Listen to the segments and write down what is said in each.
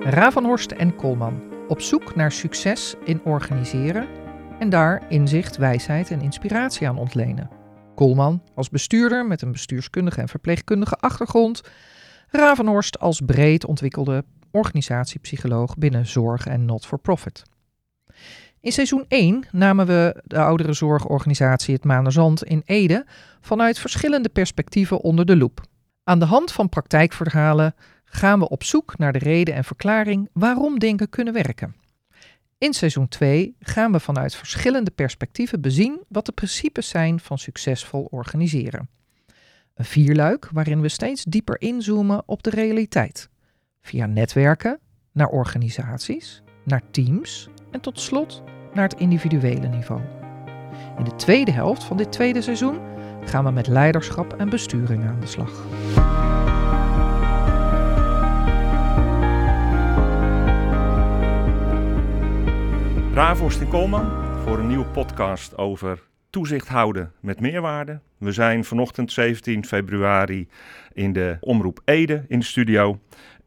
Ravenhorst en Koolman. Op zoek naar succes in organiseren en daar inzicht, wijsheid en inspiratie aan ontlenen. Koolman als bestuurder met een bestuurskundige en verpleegkundige achtergrond. Ravenhorst als breed ontwikkelde organisatiepsycholoog binnen zorg en not-for-profit. In seizoen 1 namen we de ouderenzorgorganisatie Het Maanderzand in Ede vanuit verschillende perspectieven onder de loep. Aan de hand van praktijkverhalen gaan we op zoek naar de reden en verklaring waarom dingen kunnen werken. In seizoen 2 gaan we vanuit verschillende perspectieven bezien wat de principes zijn van succesvol organiseren. Een vierluik waarin we steeds dieper inzoomen op de realiteit. Via netwerken, naar organisaties, naar teams en tot slot naar het individuele niveau. In de tweede helft van dit tweede seizoen gaan we met leiderschap en besturing aan de slag. Ravenhorst en Koolman voor een nieuwe podcast over toezicht houden met meerwaarde. We zijn vanochtend 17 februari in de Omroep Ede in de studio.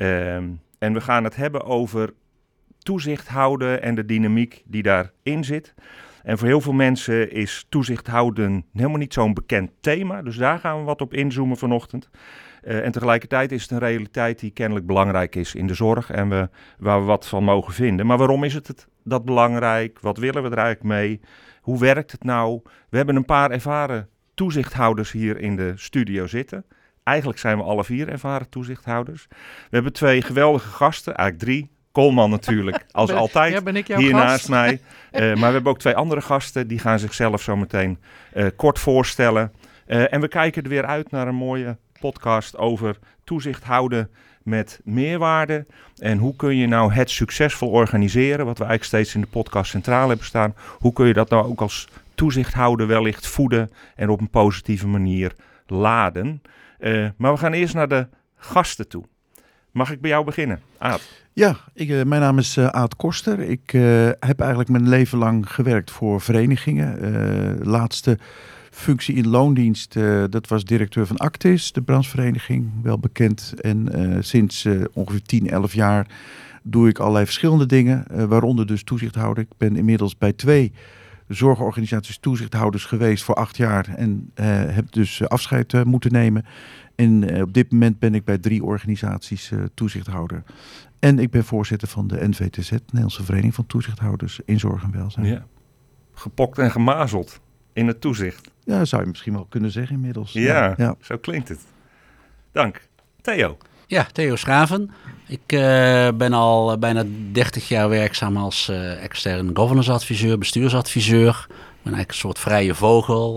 En we gaan het hebben over toezicht houden en de dynamiek die daarin zit. En voor heel veel mensen is toezicht houden helemaal niet zo'n bekend thema. Dus daar gaan we wat op inzoomen vanochtend. En tegelijkertijd is het een realiteit die kennelijk belangrijk is in de zorg en waar we wat van mogen vinden. Maar waarom is het dat belangrijk? Wat willen we er eigenlijk mee? Hoe werkt het nou? We hebben een paar ervaren toezichthouders hier in de studio zitten. Eigenlijk zijn we alle 4 ervaren toezichthouders. We hebben 2 geweldige gasten, eigenlijk 3. Koolman natuurlijk, als altijd, ben ik jouw hier gast? naast mij. Maar we hebben ook 2 andere gasten, die gaan zichzelf zo meteen kort voorstellen. En we kijken er weer uit naar een mooie podcast over toezicht houden met meerwaarde. En hoe kun je nou het succesvol organiseren, wat we eigenlijk steeds in de podcast centraal hebben staan. Hoe kun je dat nou ook als toezichthouder wellicht voeden en op een positieve manier laden. Maar we gaan eerst naar de gasten toe. Mag ik bij jou beginnen, Aad? Ja, mijn naam is Aad Koster. Ik heb eigenlijk mijn leven lang gewerkt voor verenigingen. Laatste functie in loondienst, dat was directeur van Actis, de branchevereniging, wel bekend. En sinds ongeveer 10, 11 jaar doe ik allerlei verschillende dingen, waaronder dus toezichthouder. Ik ben inmiddels bij 2 zorgorganisaties toezichthouders geweest voor 8 jaar en heb dus afscheid moeten nemen. En op dit moment ben ik bij 3 organisaties toezichthouder. En ik ben voorzitter van de NVTZ, Nederlandse Vereniging van Toezichthouders in Zorg en Welzijn. Ja. Gepokt en gemazeld in het toezicht. Ja, zou je misschien wel kunnen zeggen inmiddels. Ja, zo klinkt het. Dank. Theo. Ja, Theo Schraven. Ik ben al bijna 30 jaar werkzaam als extern governance adviseur, bestuursadviseur. Ik ben eigenlijk een soort vrije vogel.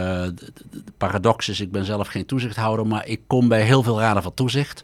De paradox is, ik ben zelf geen toezichthouder, maar ik kom bij heel veel raden van toezicht.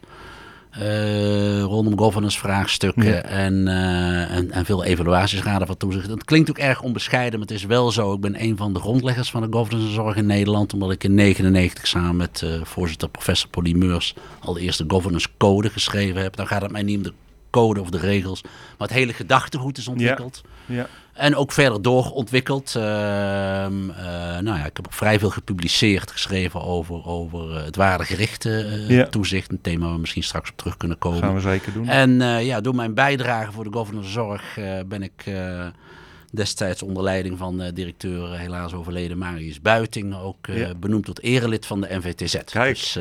Rondom governance vraagstukken en veel evaluatiesraden van toezicht. Het klinkt ook erg onbescheiden, maar het is wel zo. Ik ben een van de grondleggers van de governance zorg in Nederland, omdat ik in 1999 samen met voorzitter professor Polly Meurs al de eerste governance code geschreven heb. Dan gaat het mij niet om de code of de regels, maar het hele gedachtegoed is ontwikkeld. Ja. En ook verder doorontwikkeld. Ik heb ook vrij veel gepubliceerd, geschreven over het waardegerichte toezicht. Een thema waar we misschien straks op terug kunnen komen. Gaan we zeker doen. En door mijn bijdrage voor de governance zorg ben ik destijds onder leiding van directeur helaas overleden Marius Buiting ook benoemd tot erelid van de NVTZ. Kijk, dus,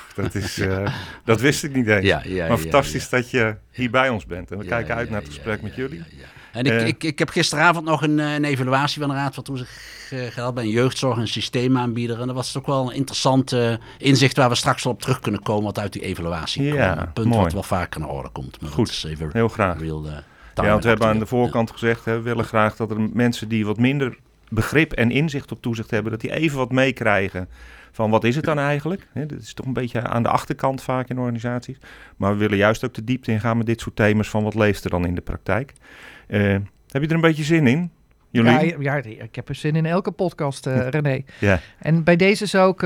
dat wist ik niet eens. Maar fantastisch dat je hier bij ons bent. En we kijken uit naar het gesprek met jullie. En ik heb gisteravond nog een evaluatie van de Raad van Toezicht gehad bij een jeugdzorg- en systeemaanbieder. En dat was toch wel een interessant inzicht waar we straks wel op terug kunnen komen wat uit die evaluatie komt. Een punt mooi. wat wel vaker naar orde komt. Maar goed, is even heel graag. Want we hebben aan de voorkant gezegd, we willen graag dat er mensen die wat minder begrip en inzicht op toezicht hebben, dat die even wat meekrijgen van wat is het dan eigenlijk. Dat is toch een beetje aan de achterkant vaak in organisaties. Maar we willen juist ook de diepte ingaan met dit soort thema's van wat leeft er dan in de praktijk. Heb je er een beetje zin in? Ja, ik heb er zin in elke podcast, René. Ja. En bij deze zou ik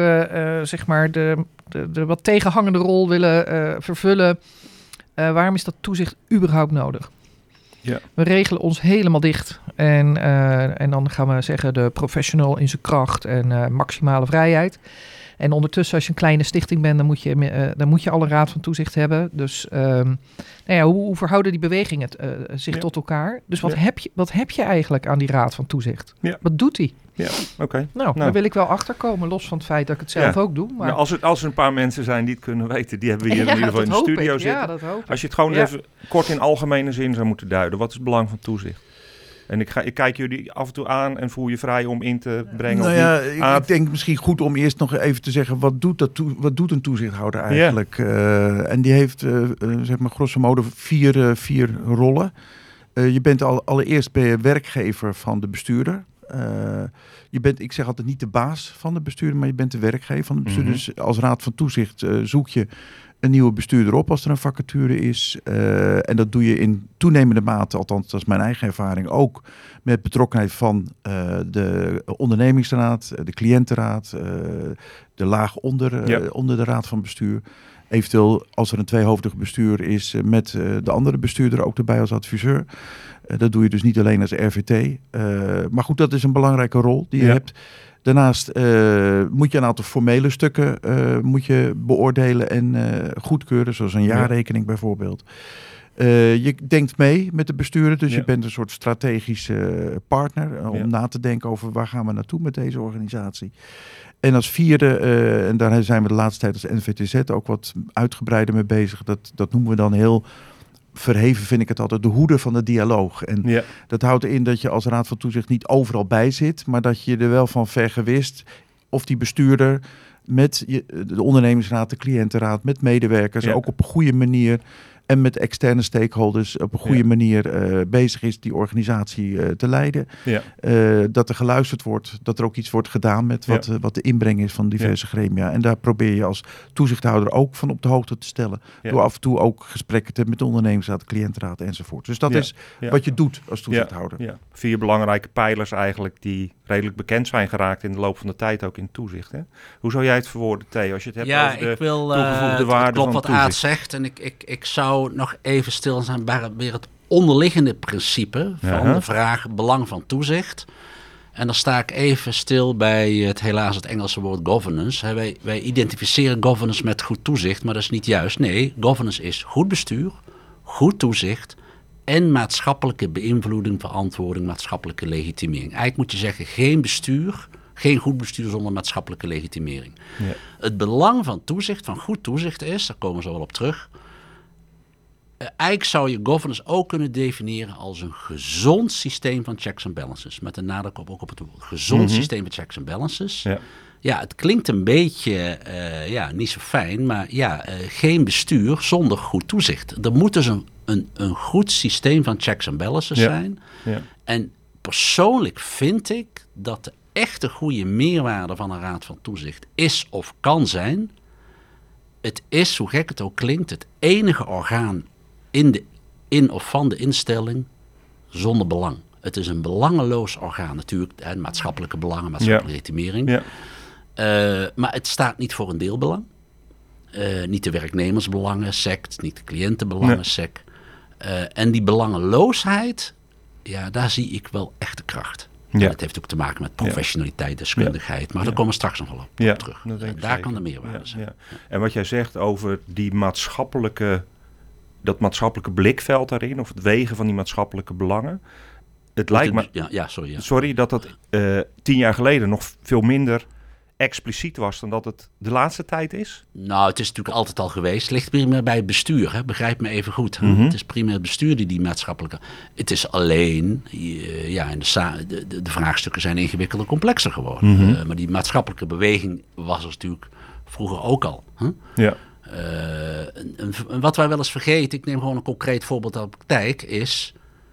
de wat tegenhangende rol willen vervullen. Waarom is dat toezicht überhaupt nodig? Ja. We regelen ons helemaal dicht. En dan gaan we zeggen de professional in zijn kracht en maximale vrijheid. En ondertussen, als je een kleine stichting bent, dan moet je al een raad van toezicht hebben. Dus hoe verhouden die bewegingen zich tot elkaar? Dus wat heb je eigenlijk aan die raad van toezicht? Ja. Wat doet die? Ja, oké. Daar wil ik wel achter komen, los van het feit dat ik het zelf ook doe. Maar... Nou, als er een paar mensen zijn die het kunnen weten, die hebben we hier in ieder geval in de studio zitten. Ja, dat hoop ik. Als je het gewoon even kort in algemene zin zou moeten duiden, wat is het belang van toezicht? En ik kijk jullie af en toe aan en voel je vrij om in te brengen. Ik denk misschien goed om eerst nog even te zeggen, wat doet een toezichthouder eigenlijk? En die heeft, zeg maar grosso modo, vier rollen. Je bent allereerst werkgever van de bestuurder. Ik zeg altijd niet de baas van de bestuurder, maar je bent de werkgever van de bestuurder. Dus als raad van toezicht zoek je een nieuwe bestuurder op als er een vacature is. En dat doe je in toenemende mate, althans dat is mijn eigen ervaring, ook met betrokkenheid van de ondernemingsraad, de cliëntenraad, de laag onder de raad van bestuur. Eventueel als er een tweehoofdig bestuur is met de andere bestuurder ook erbij als adviseur. Dat doe je dus niet alleen als RVT. Maar goed, dat is een belangrijke rol die je hebt. Daarnaast moet je een aantal formele stukken moet je beoordelen en goedkeuren, zoals een jaarrekening bijvoorbeeld. Je denkt mee met de bestuurder, dus je bent een soort strategische partner om na te denken over waar gaan we naartoe met deze organisatie. En als vierde, en daar zijn we de laatste tijd als NVTZ ook wat uitgebreider mee bezig, dat noemen we dan heel verheven, vind ik het altijd, de hoede van de dialoog. En dat houdt in dat je als raad van toezicht niet overal bij zit, maar dat je er wel van vergewist of die bestuurder met de ondernemingsraad, de cliëntenraad, met medewerkers ook op een goede manier en met externe stakeholders op een goede manier bezig is die organisatie te leiden. Dat er geluisterd wordt, dat er ook iets wordt gedaan met wat de inbreng is van diverse gremia. En daar probeer je als toezichthouder ook van op de hoogte te stellen. Door af en toe ook gesprekken te hebben met de ondernemingsraad, de cliëntenraad enzovoort. Dus dat is wat je doet als toezichthouder. Ja. 4 belangrijke pijlers eigenlijk die redelijk bekend zijn geraakt in de loop van de tijd ook in toezicht. Hè? Hoe zou jij het verwoorden, Theo, als je het hebt over de toegevoegde waarde van toezicht? Wat Aad zegt en ik zou nog even stil zijn bij weer het onderliggende principe van de vraag belang van toezicht. En dan sta ik even stil bij het Engelse woord governance. Wij identificeren governance met goed toezicht, maar dat is niet juist. Nee, governance is goed bestuur, goed toezicht en maatschappelijke beïnvloeding, verantwoording, maatschappelijke legitimering. Eigenlijk moet je zeggen, geen goed bestuur zonder maatschappelijke legitimering. Ja. Het belang van toezicht, van goed toezicht is, daar komen we zo wel op terug. Eigenlijk zou je governance ook kunnen definiëren als een gezond systeem van checks en balances. Met een nadruk ook op het woord. Gezond systeem van checks en balances. Ja, het klinkt een beetje niet zo fijn, maar geen bestuur zonder goed toezicht. Er moet dus een goed systeem van checks en balances zijn. Ja. En persoonlijk vind ik dat de echte goede meerwaarde van een raad van toezicht is of kan zijn. Het is, hoe gek het ook klinkt, het enige orgaan in of van de instelling zonder belang. Het is een belangeloos orgaan. Natuurlijk, maatschappelijke belangen, maatschappelijke legitimering. Ja. Maar het staat niet voor een deelbelang. Niet de werknemersbelangen, SEC, niet de cliëntenbelangen, SEC. En die belangeloosheid, daar zie ik wel echte kracht. Ja. Dat heeft ook te maken met professionaliteit, deskundigheid. Maar daar komen we straks nog wel op terug. Daar kan de meerwaarde zijn. Ja. En wat jij zegt over dat maatschappelijke blikveld daarin, of het wegen van die maatschappelijke belangen. Het lijkt me... Sorry, dat 10 jaar geleden nog veel minder expliciet was dan dat het de laatste tijd is? Nou, het is natuurlijk altijd al geweest. Het ligt primair bij het bestuur, hè? Begrijp me even goed. Het is primair het bestuur die maatschappelijke... Het is alleen... de vraagstukken zijn ingewikkelder, complexer geworden. Maar die maatschappelijke beweging was er natuurlijk vroeger ook al. Ja. Wat wij wel eens vergeten, ik neem gewoon een concreet voorbeeld uit de praktijk, is...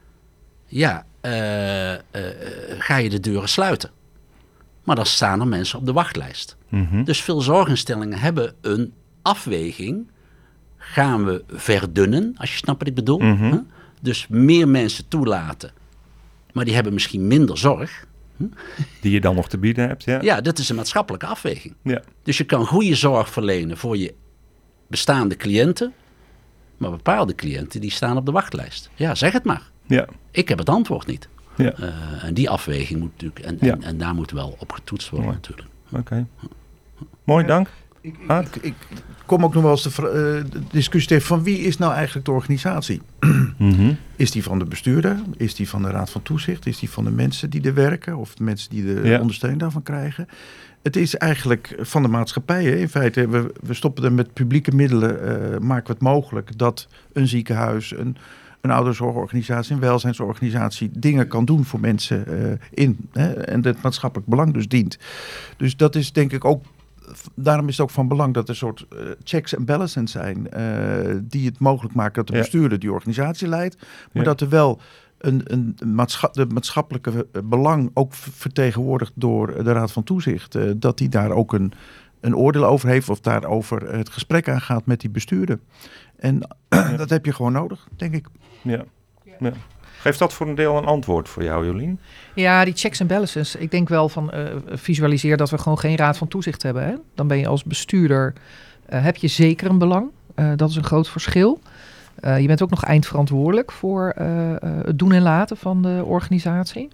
ga je de deuren sluiten. Maar dan staan er mensen op de wachtlijst. Dus veel zorginstellingen hebben een afweging. Gaan we verdunnen, als je snapt wat ik bedoel? Dus meer mensen toelaten. Maar die hebben misschien minder zorg. Die je dan nog te bieden hebt, Ja, dat is een maatschappelijke afweging. Ja. Dus je kan goede zorg verlenen voor je bestaande cliënten. Maar bepaalde cliënten die staan op de wachtlijst. Ja, zeg het maar. Ja. Ik heb het antwoord niet. Ja. En die afweging moet natuurlijk... En daar moet wel op getoetst worden natuurlijk. Oké. Mooi, dank. Ik kom ook nog wel eens de discussie tegen van wie is nou eigenlijk de organisatie? Mm-hmm. Is die van de bestuurder? Is die van de Raad van Toezicht? Is die van de mensen die er werken? Of de mensen die de ondersteuning daarvan krijgen? Het is eigenlijk van de maatschappij. Hè? In feite, we stoppen er met publieke middelen, maken we het mogelijk dat een ziekenhuis, een ouderenzorgorganisatie, een welzijnsorganisatie dingen kan doen voor mensen en het maatschappelijk belang dus dient. Dus dat is denk ik ook, daarom is het ook van belang dat er een soort checks en balances zijn die het mogelijk maken dat de bestuurder die organisatie leidt, maar dat er wel de maatschappelijke belang ook vertegenwoordigd door de Raad van Toezicht, dat die daar ook een oordeel over heeft of daarover het gesprek aangaat met die bestuurder. En dat heb je gewoon nodig, denk ik. Ja. Geeft dat voor een deel een antwoord voor jou, Jolien? Ja, die checks en balances. Ik denk wel van visualiseer dat we gewoon geen Raad van Toezicht hebben. Hè? Dan ben je als bestuurder, heb je zeker een belang. Dat is een groot verschil. Je bent ook nog eindverantwoordelijk voor het doen en laten van de organisatie.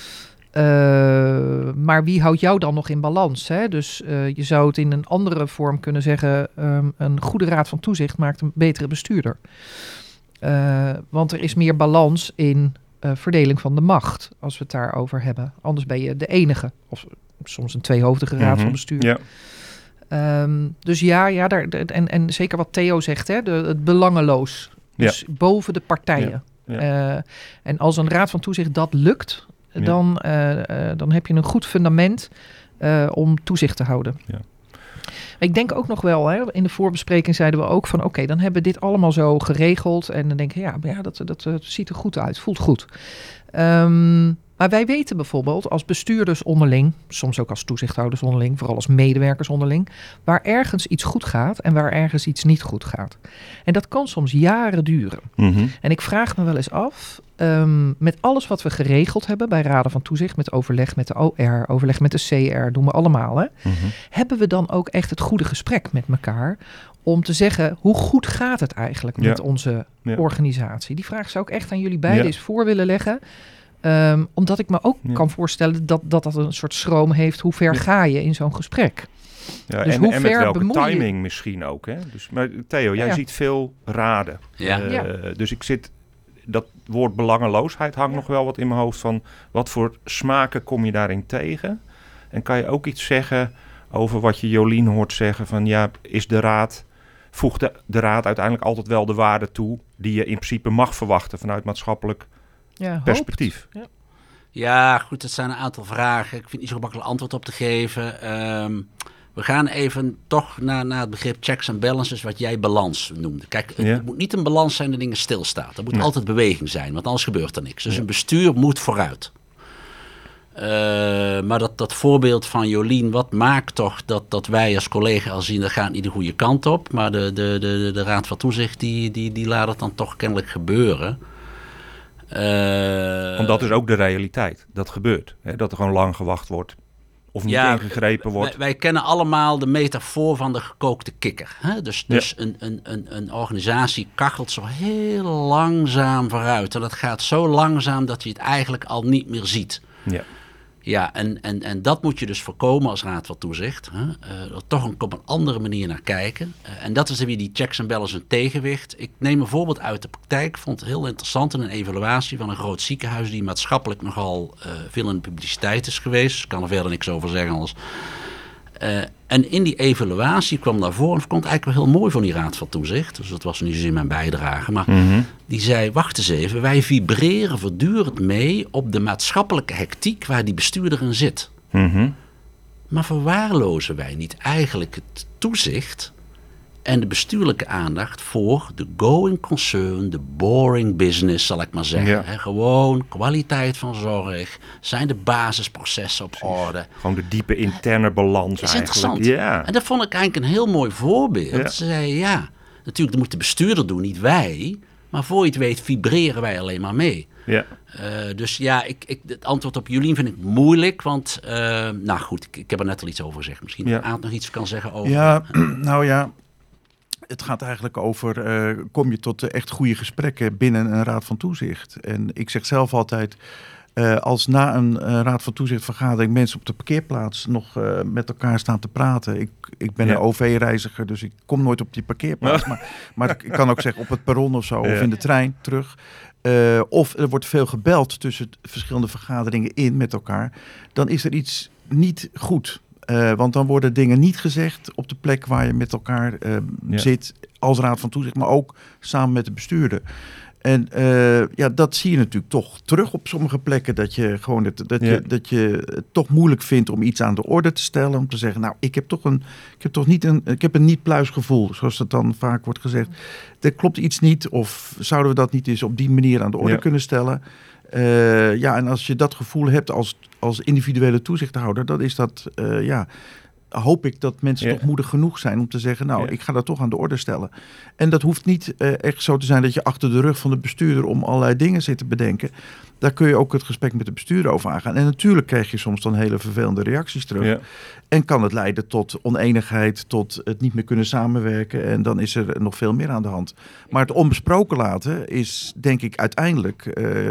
Maar wie houdt jou dan nog in balans? Hè? Dus je zou het in een andere vorm kunnen zeggen, een goede Raad van Toezicht maakt een betere bestuurder. Want er is meer balans in verdeling van de macht, als we het daarover hebben. Anders ben je de enige, of soms een tweehoofdige raad van bestuur. Ja. Dus en zeker wat Theo zegt, hè, het belangeloos. Dus boven de partijen. Ja. En als een raad van toezicht dat lukt, dan heb je een goed fundament om toezicht te houden. Ja. Ik denk ook nog wel, hè, in de voorbespreking zeiden we ook van oké, dan hebben we dit allemaal zo geregeld. En dan denken dat ziet er goed uit, voelt goed. Maar wij weten bijvoorbeeld als bestuurders onderling, soms ook als toezichthouders onderling, vooral als medewerkers onderling, waar ergens iets goed gaat en waar ergens iets niet goed gaat. En dat kan soms jaren duren. Mm-hmm. En ik vraag me wel eens af, met alles wat we geregeld hebben bij Raden van Toezicht, met overleg met de OR, overleg met de CR, doen we allemaal, hè, mm-hmm. Hebben we dan ook echt het goede gesprek met elkaar om te zeggen, hoe goed gaat het eigenlijk met onze organisatie? Die vraag zou ik echt aan jullie beiden eens voor willen leggen. Omdat ik me ook kan voorstellen dat een soort schroom heeft. Hoe ver ga je in zo'n gesprek? Ja, dus en met welke timing misschien ook. Hè? Dus, maar Theo, jij ziet veel raden. Ja. Dus dat woord belangeloosheid hangt nog wel wat in mijn hoofd van wat voor smaken kom je daarin tegen? En kan je ook iets zeggen over wat je Jolien hoort zeggen van voegt de raad uiteindelijk altijd wel de waarde toe die je in principe mag verwachten vanuit maatschappelijk perspectief. Ja, goed, dat zijn een aantal vragen. Ik vind het niet zo makkelijk antwoord op te geven. We gaan even toch naar het begrip checks en balances, wat jij balans noemde. Kijk, het moet niet een balans zijn dat dingen stilstaan. Er moet altijd beweging zijn, want anders gebeurt er niks. Dus een bestuur moet vooruit. Maar dat voorbeeld van Jolien, wat maakt toch dat wij als collega al zien, dat gaat niet de goede kant op. Maar de Raad van Toezicht, die laat het dan toch kennelijk gebeuren. Want dat is ook de realiteit. Dat gebeurt. Hè? Dat er gewoon lang gewacht wordt. Of niet ingegrepen wordt. Wij kennen allemaal de metafoor van de gekookte kikker. Hè? Dus een organisatie kachelt zo heel langzaam vooruit. En dat gaat zo langzaam dat je het eigenlijk al niet meer ziet. Ja, en dat moet je dus voorkomen als Raad van Toezicht. Toch op een andere manier naar kijken. En dat is weer die checks en balances een tegenwicht. Ik neem een voorbeeld uit de praktijk. Ik vond het heel interessant in een evaluatie van een groot ziekenhuis die maatschappelijk nogal veel in de publiciteit is geweest. Ik kan er verder niks over zeggen. En in die evaluatie kwam naar voren, en ik vond het eigenlijk wel heel mooi van die Raad van Toezicht. Dus dat was niet zozeer mijn bijdrage. Maar die zei, wacht eens even, wij vibreren voortdurend mee op de maatschappelijke hectiek waar die bestuurder in zit. Mm-hmm. Maar verwaarlozen wij niet eigenlijk het toezicht en de bestuurlijke aandacht voor de going concern, de boring business, zal ik maar zeggen. Ja. Gewoon kwaliteit van zorg, zijn de basisprocessen op orde. Gewoon de diepe interne balans is eigenlijk. Interessant. Ja. En dat vond ik eigenlijk een heel mooi voorbeeld. Ja. Ze zei, natuurlijk dat moet de bestuurder doen, niet wij. Maar voor je het weet vibreren wij alleen maar mee. Ja. Dus het antwoord op Jolien vind ik moeilijk. Want, ik heb er net al iets over gezegd. Misschien Aad nog iets kan zeggen over. Ja, het gaat eigenlijk over, kom je tot echt goede gesprekken binnen een Raad van Toezicht. En ik zeg zelf altijd, Als na een raad van toezichtvergadering mensen op de parkeerplaats nog met elkaar staan te praten. Ik ben een OV-reiziger, dus ik kom nooit op die parkeerplaats. Maar ik kan ook zeggen op het perron of zo, of in de trein terug. Of er wordt veel gebeld tussen verschillende vergaderingen in met elkaar. Dan is er iets niet goed. Want dan worden dingen niet gezegd op de plek waar je met elkaar zit als raad van toezicht, maar ook samen met de bestuurder. En dat zie je natuurlijk toch terug op sommige plekken. Dat je gewoon dat je het toch moeilijk vindt om iets aan de orde te stellen. Om te zeggen, nou, ik heb een niet-pluisgevoel, zoals dat dan vaak wordt gezegd. Er klopt iets niet, of zouden we dat niet eens op die manier aan de orde kunnen stellen? En als je dat gevoel hebt als individuele toezichthouder, dan is dat, hoop ik dat mensen toch moedig genoeg zijn om te zeggen, nou, ik ga dat toch aan de orde stellen. En dat hoeft niet echt zo te zijn dat je achter de rug van de bestuurder om allerlei dingen zit te bedenken. Daar kun je ook het gesprek met de bestuurder over aangaan. En natuurlijk krijg je soms dan hele vervelende reacties terug. Ja. En kan het leiden tot oneenigheid, tot het niet meer kunnen samenwerken. En dan is er nog veel meer aan de hand. Maar het onbesproken laten is, denk ik, uiteindelijk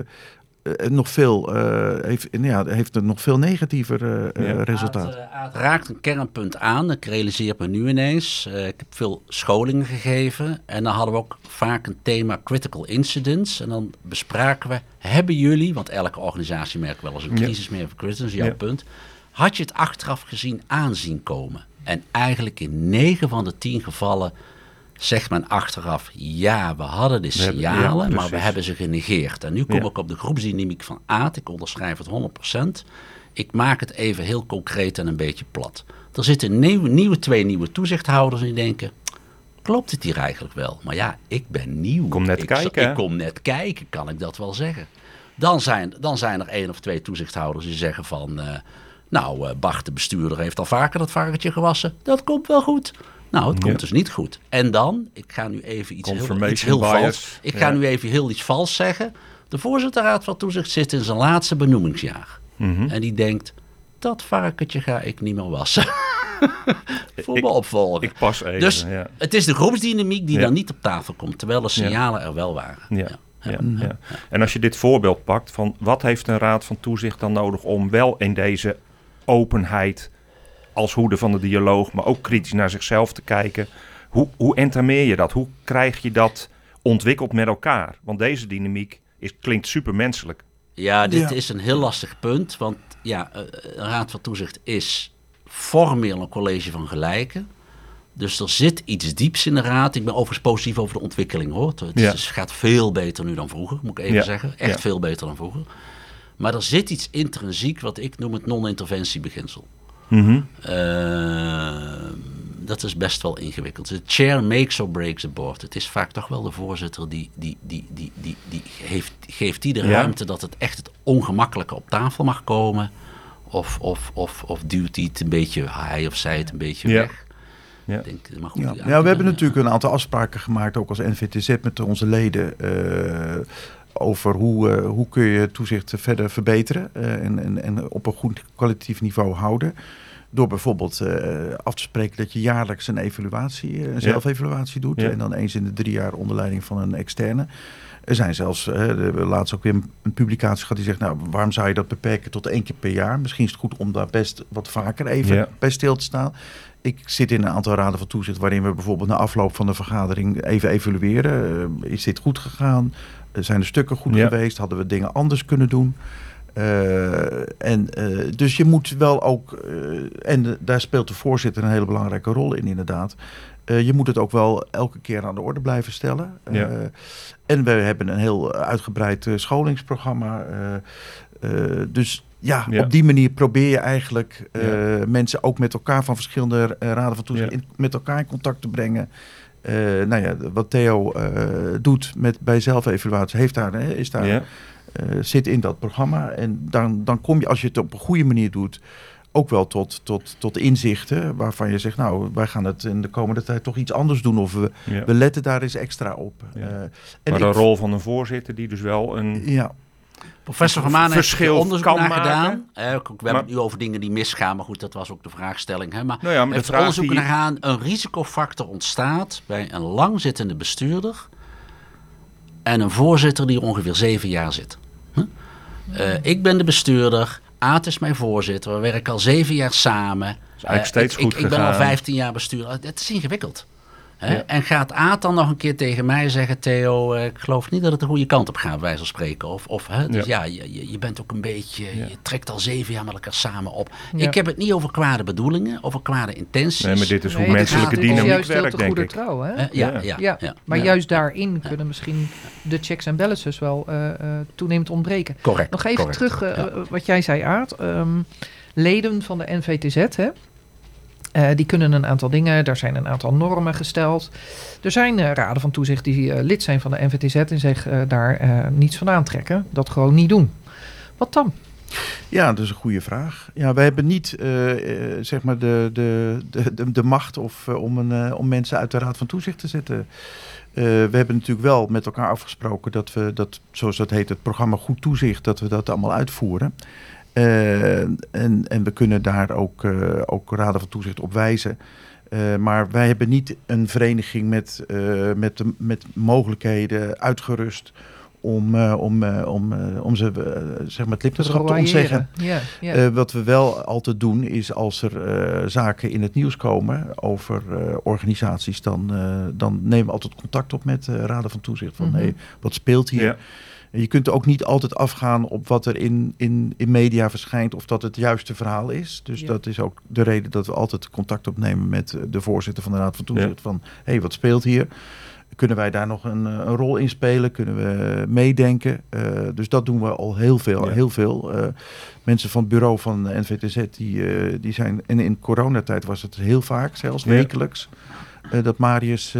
heeft een nog veel negatiever resultaat. Het raakt een kernpunt aan, dat realiseert me nu ineens. Ik heb veel scholingen gegeven en dan hadden we ook vaak een thema critical incidents. En dan bespraken we, hebben jullie, want elke organisatie merkt wel eens een crisis meer van crisis, jouw punt. Had je het achteraf gezien aanzien komen? En eigenlijk in 9 van de 10 gevallen zegt men achteraf, ja, we hadden de signalen, maar we hebben ze genegeerd. En nu kom ik op de groepsdynamiek van Aad. Ik onderschrijf het 100%. Ik maak het even heel concreet en een beetje plat. Er zitten 2 nieuwe toezichthouders en die denken, klopt het hier eigenlijk wel? Maar ja, ik ben nieuw. Ik kom net kijken, kan ik dat wel zeggen. Dan zijn er 1 of 2 toezichthouders die zeggen van, Bart de bestuurder heeft al vaker dat varkentje gewassen. Dat komt wel goed. Nou, het komt dus niet goed. En dan, ik ga nu even iets heel vals. Ik ga nu even iets vals zeggen. De voorzitterraad van toezicht zit in zijn laatste benoemingsjaar. Mm-hmm. En die denkt, dat varkentje ga ik niet meer wassen. Voor mijn opvolger. Ik pas even. Dus het is de groepsdynamiek die dan niet op tafel komt. Terwijl de signalen er wel waren. Ja. En als je dit voorbeeld pakt van wat heeft een raad van toezicht dan nodig om wel in deze openheid als hoede van de dialoog, maar ook kritisch naar zichzelf te kijken. Hoe entameer je dat? Hoe krijg je dat ontwikkeld met elkaar? Want deze dynamiek klinkt supermenselijk. Ja, dit is een heel lastig punt. Want een raad van toezicht is formeel een college van gelijken. Dus er zit iets dieps in de raad. Ik ben overigens positief over de ontwikkeling, hoor. Het gaat veel beter nu dan vroeger, moet ik even zeggen. Echt veel beter dan vroeger. Maar er zit iets intrinsiek wat ik noem het non-interventiebeginsel. Mm-hmm. Dat is best wel ingewikkeld. De chair makes or breaks the board. Het is vaak toch wel de voorzitter die geeft die de ruimte dat het echt het ongemakkelijke op tafel mag komen. Of duwt hij het een beetje, hij of zij het een beetje weg. Ja. Maar goed, we hebben natuurlijk een aantal afspraken gemaakt, ook als NVTZ met onze leden, over hoe kun je toezicht verder verbeteren en op een goed kwalitatief niveau houden. Door bijvoorbeeld af te spreken dat je jaarlijks een zelfevaluatie doet. En dan eens in de 3 jaar onder leiding van een externe. Er zijn zelfs, laatst ook weer een publicatie gehad die zegt, nou, waarom zou je dat beperken tot 1 keer per jaar? Misschien is het goed om daar best wat vaker even bij stil te staan. Ik zit in een aantal raden van toezicht waarin we bijvoorbeeld na afloop van de vergadering even evalueren. Is dit goed gegaan? Zijn de stukken goed geweest? Hadden we dingen anders kunnen doen? Dus je moet wel ook, en daar speelt de voorzitter een hele belangrijke rol in inderdaad. Je moet het ook wel elke keer aan de orde blijven stellen. En we hebben een heel uitgebreid scholingsprogramma. Op die manier probeer je eigenlijk mensen ook met elkaar van verschillende raden van toezicht met elkaar in contact te brengen. Wat Theo doet bij zelfevaluatie zit in dat programma. En dan kom je, als je het op een goede manier doet, ook wel tot inzichten waarvan je zegt, nou, wij gaan het in de komende tijd toch iets anders doen. Of we letten daar eens extra op. Maar de rol van een voorzitter die dus wel een Professor Van Maan heeft er onderzoek naar gedaan. We hebben het nu over dingen die misgaan, maar goed, dat was ook de vraagstelling. Hè? Maar heeft er onderzoek naar gedaan, een risicofactor ontstaat bij een langzittende bestuurder en een voorzitter die ongeveer 7 jaar zit. Ik ben de bestuurder, Aad is mijn voorzitter, we werken al 7 jaar samen. Dat is eigenlijk steeds goed Ik ben al gegaan. 15 jaar bestuurder. Het is ingewikkeld. Hè? Ja. En gaat Aad dan nog een keer tegen mij zeggen, Theo, ik geloof niet dat het de goede kant op gaat, bij wijze van spreken. Dus je bent ook een beetje, je trekt al 7 jaar met elkaar samen op. Ja. Ik heb het niet over kwade bedoelingen, over kwade intenties. Nee, maar dit is hoe Nee, menselijke het is dynamiek juist heel werkt, te denk goeder ik. trouw, hè? Ja. Maar Ja. juist daarin kunnen misschien de checks en balances wel toenemend ontbreken. Correct. Nog even correct. terug, Ja. wat jij zei, Aad. Leden van de NVTZ, hè? Die kunnen een aantal dingen, daar zijn een aantal normen gesteld. Er zijn raden van toezicht die lid zijn van de NVTZ en zich daar niets van aantrekken. Dat gewoon niet doen. Wat dan? Ja, dat is een goede vraag. Ja, wij hebben niet zeg maar de macht om mensen uit de Raad van Toezicht te zetten. We hebben natuurlijk wel met elkaar afgesproken dat we dat, zoals dat heet, het programma Goed Toezicht, dat we dat allemaal uitvoeren. En we kunnen daar ook raden van toezicht op wijzen. Maar wij hebben niet een vereniging met mogelijkheden uitgerust om ze zeg maar het lidmaatschap te ontzeggen. Ja. Wat we wel altijd doen is als er zaken in het nieuws komen over organisaties, dan nemen we altijd contact op met raden van toezicht. Van hey, wat speelt hier? Ja. Je kunt ook niet altijd afgaan op wat er in media verschijnt of dat het juiste verhaal is. Dus dat is ook de reden dat we altijd contact opnemen met de voorzitter van de Raad van Toezicht. Van, hey, wat speelt hier? Kunnen wij daar nog een rol in spelen? Kunnen we meedenken? Dus dat doen we al heel veel. Ja. Heel veel. Mensen van het bureau van de NVTZ, die zijn... En in coronatijd was het heel vaak, zelfs wekelijks. Dat Marius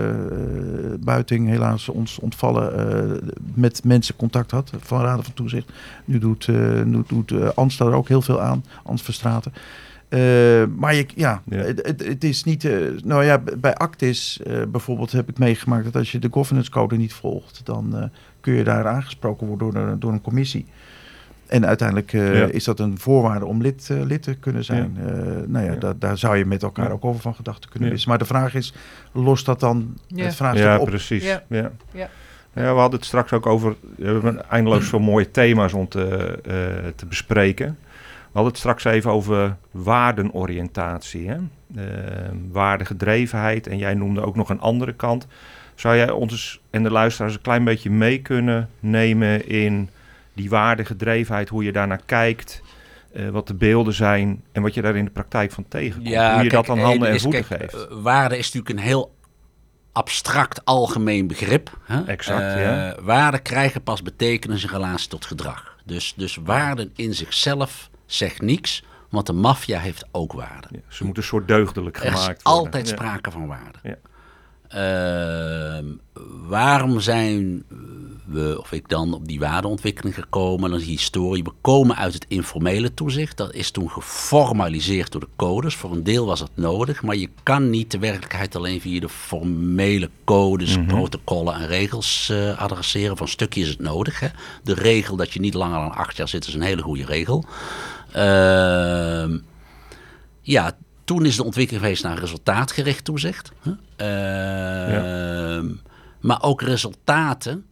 Buiting helaas ons ontvallen met mensen contact had van Raden van Toezicht. Nu doet Ans daar ook heel veel aan, Ans Verstraeten. Maar het is niet... bij Actis bijvoorbeeld heb ik meegemaakt dat als je de governance code niet volgt, dan kun je daar aangesproken worden door een commissie. En uiteindelijk is dat een voorwaarde om lid te kunnen zijn. Daar zou je met elkaar ook over van gedachten kunnen wisselen. Maar de vraag is, lost dat dan het vraagstuk op? Precies. Ja. Ja. Ja. Ja, we hadden het straks ook over... We hebben eindeloos veel mooie thema's om te bespreken. We hadden het straks even over waardenoriëntatie. Hè? Waardegedrevenheid. En jij noemde ook nog een andere kant. Zou jij ons en de luisteraars een klein beetje mee kunnen nemen in die waardegedrevenheid, hoe je daarnaar kijkt, wat de beelden zijn en wat je daar in de praktijk van tegenkomt? Hoe je dat aan handen en voeten geeft? Waarde is natuurlijk een heel abstract algemeen begrip. Hè? Exact, Waarde krijgen pas betekenis in relatie tot gedrag. Dus waarden in zichzelf zegt niks, want de maffia heeft ook waarde. Ja, ze moeten een soort deugdelijk gemaakt worden. Er is altijd sprake van waarde. Ja. Waarom zijn we, of ik dan, op die waardeontwikkeling gekomen? Dat is die historie. We komen uit het informele toezicht. Dat is toen geformaliseerd door de codes. Voor een deel was het nodig, maar je kan niet de werkelijkheid alleen via de formele codes, protocollen en regels adresseren. Van een stukje is het nodig. Hè? De regel dat je niet langer dan 8 jaar zit is een hele goede regel. Toen is de ontwikkeling geweest naar resultaatgericht toezicht. Maar ook resultaten,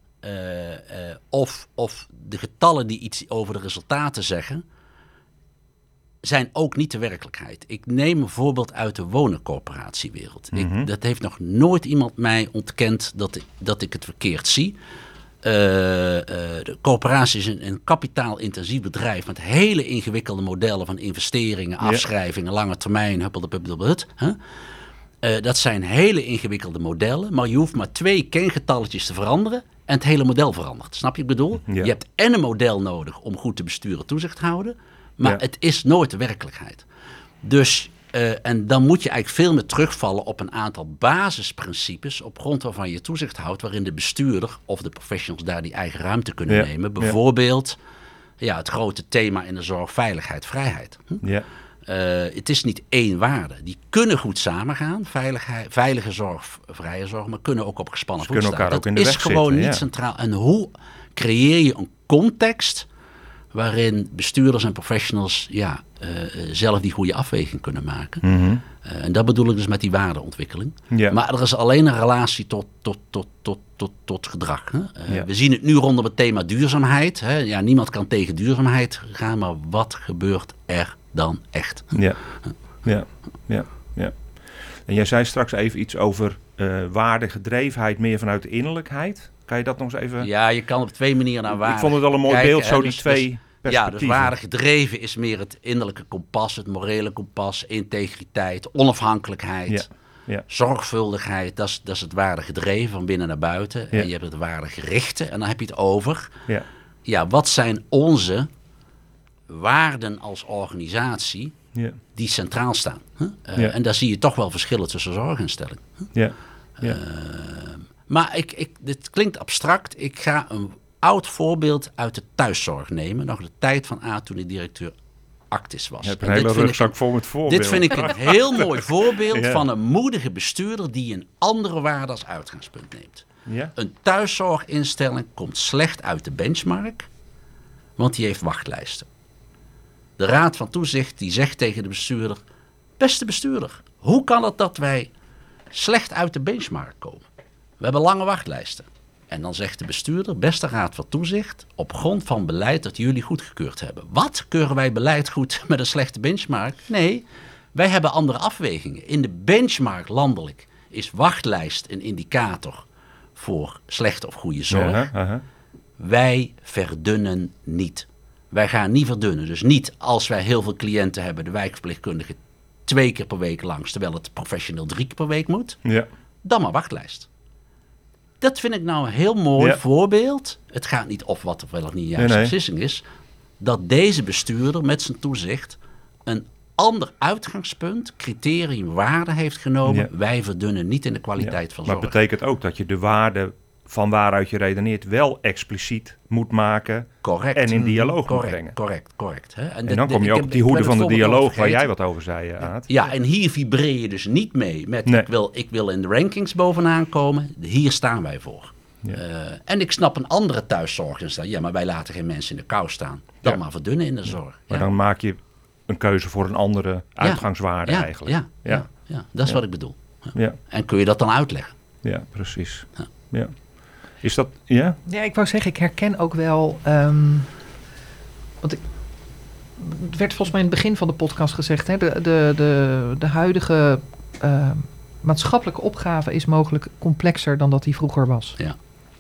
of de getallen die iets over de resultaten zeggen, zijn ook niet de werkelijkheid. Ik neem een voorbeeld uit de wonencorporatiewereld. Dat heeft nog nooit iemand mij ontkend dat ik het verkeerd zie. De corporatie is een kapitaalintensief bedrijf met hele ingewikkelde modellen van investeringen, afschrijvingen, lange termijn, dat zijn hele ingewikkelde modellen, maar je hoeft maar 2 kengetalletjes te veranderen en het hele model verandert. Snap je wat ik bedoel? Ja. Je hebt en een model nodig om goed te besturen, toezicht te houden, maar het is nooit de werkelijkheid. Dus en dan moet je eigenlijk veel meer terugvallen op een aantal basisprincipes op grond waarvan je toezicht houdt, waarin de bestuurder of de professionals daar die eigen ruimte kunnen nemen. Bijvoorbeeld het grote thema in de zorg, veiligheid, vrijheid. Ja. Het is niet één waarde. Die kunnen goed samengaan, veilige zorg, vrije zorg, maar kunnen ook op gespannen voet staan. Dat is gewoon niet centraal. En hoe creëer je een context waarin bestuurders en professionals zelf die goede afweging kunnen maken. Mhm. En dat bedoel ik dus met die waardeontwikkeling. Ja. Maar er is alleen een relatie tot gedrag. Hè? Ja. We zien het nu rondom het thema duurzaamheid. Hè? Ja, niemand kan tegen duurzaamheid gaan, maar wat gebeurt er dan echt? Ja. En jij zei straks even iets over waardegedrevenheid meer vanuit de innerlijkheid. Kan je dat nog eens even... Ja, je kan op 2 manieren naar waarde. Ik vond het wel een mooi kijken, beeld, hè? zo die Dus- twee Ja, perspectieven. dus waardegedreven is meer het innerlijke kompas, het morele kompas, integriteit, onafhankelijkheid, Ja. zorgvuldigheid. Dat is het waardegedreven van binnen naar buiten. Ja. En je hebt het waardegerichte en dan heb je het over. Ja. Ja, wat zijn onze waarden als organisatie Ja. die centraal staan? Hè? Ja. En daar zie je toch wel verschillen tussen zorginstellingen. Ja. Ja. Maar dit klinkt abstract. Ik ga een oud voorbeeld uit de thuiszorg nemen. Nog de tijd van toen ik directeur Actis was. Je hebt een En dit hele vind ik rugzak vol met voorbeelden. Dit vind ik een heel mooi voorbeeld Ja. van een moedige bestuurder die een andere waarde als uitgangspunt neemt. Ja? Een thuiszorginstelling komt slecht uit de benchmark, want die heeft wachtlijsten. De raad van toezicht die zegt tegen de bestuurder: beste bestuurder, hoe kan het dat wij slecht uit de benchmark komen? We hebben lange wachtlijsten. En dan zegt de bestuurder: beste raad van toezicht, op grond van beleid dat jullie goedgekeurd hebben. Wat? Keuren wij beleid goed met een slechte benchmark? Nee, wij hebben andere afwegingen. In de benchmark landelijk is wachtlijst een indicator voor slechte of goede zorg. Ja, Wij verdunnen niet. Wij gaan niet verdunnen. Dus niet als wij heel veel cliënten hebben, de wijkverpleegkundige 2 keer per week langs, terwijl het professioneel 3 keer per week moet. Ja. Dan maar wachtlijst. Dat vind ik nou een heel mooi voorbeeld. Het gaat niet of wat of wel of niet de juiste beslissing is. Dat deze bestuurder met zijn toezicht een ander uitgangspunt, criterium, waarde heeft genomen. Ja. Wij verdunnen niet in de kwaliteit van Maar zorg. het betekent ook dat je de waarde van waaruit je redeneert wel expliciet moet maken. Correct. En in dialoog moet brengen. Correct. Hè? En dan kom je ook op die hoede van de dialoog waar jij wat over zei, Aad. Ja, en hier vibreer je dus niet mee met ik wil in de rankings bovenaan komen. Hier staan wij voor. Ja. En ik snap een andere thuiszorginstelling. Ja, maar wij laten geen mensen in de kou staan. Dan maar verdunnen in de zorg. Maar dan maak je een keuze voor een andere uitgangswaarde eigenlijk. Ja, dat is wat ik bedoel. Ja. En kun je dat dan uitleggen? Ja, precies. Ja. Is dat, ja? Ja, ik wou zeggen, ik herken ook wel... want het werd volgens mij in het begin van de podcast gezegd... Hè, de huidige maatschappelijke opgave is mogelijk complexer dan dat die vroeger was. Ja.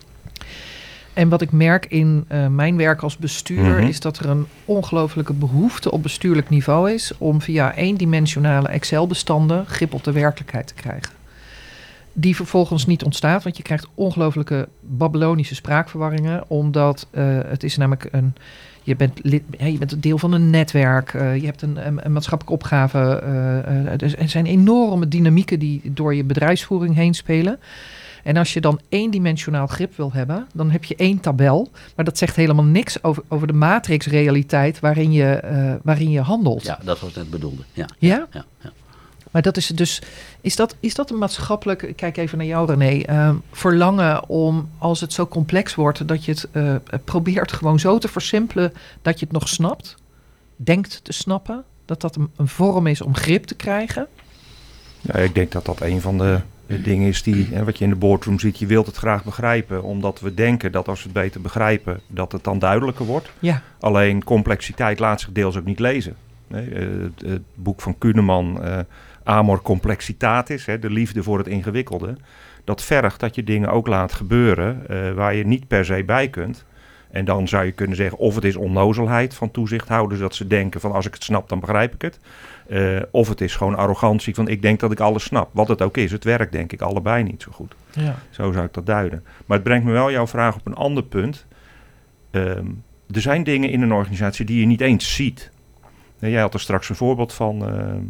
En wat ik merk in mijn werk als bestuurder... is dat er een ongelofelijke behoefte op bestuurlijk niveau is... om via eendimensionale Excel-bestanden grip op de werkelijkheid te krijgen. Die vervolgens niet ontstaat, want je krijgt ongelooflijke Babylonische spraakverwarringen, omdat het is namelijk je bent een deel van een netwerk, je hebt een maatschappelijke opgave, er zijn enorme dynamieken die door je bedrijfsvoering heen spelen. En als je dan eendimensionaal grip wil hebben, dan heb je 1 tabel, maar dat zegt helemaal niks over de matrixrealiteit waarin je handelt. Ja, dat was net bedoelde. Ja? Ja? Ja. Maar dat is dus, is dat een maatschappelijk, ik kijk even naar jou René, verlangen om als het zo complex wordt dat je het probeert gewoon zo te versimpelen dat je het nog snapt, denkt te snappen, dat een vorm is om grip te krijgen? Ja, ik denk dat dat een van de dingen is wat je in de boardroom ziet. Je wilt het graag begrijpen, omdat we denken dat als we het beter begrijpen, dat het dan duidelijker wordt. Ja. Alleen complexiteit laat zich deels ook niet lezen. Het boek van Kuhneman, Amor Complexitatis, de liefde voor het ingewikkelde. Dat vergt dat je dingen ook laat gebeuren waar je niet per se bij kunt. En dan zou je kunnen zeggen of het is onnozelheid van toezichthouders, dat ze denken van als ik het snap dan begrijp ik het. Of het is gewoon arrogantie van ik denk dat ik alles snap. Wat het ook is, het werkt denk ik allebei niet zo goed. Ja. Zo zou ik dat duiden. Maar het brengt me wel jouw vraag op een ander punt. Er zijn dingen in een organisatie die je niet eens ziet. Jij had er straks een voorbeeld van,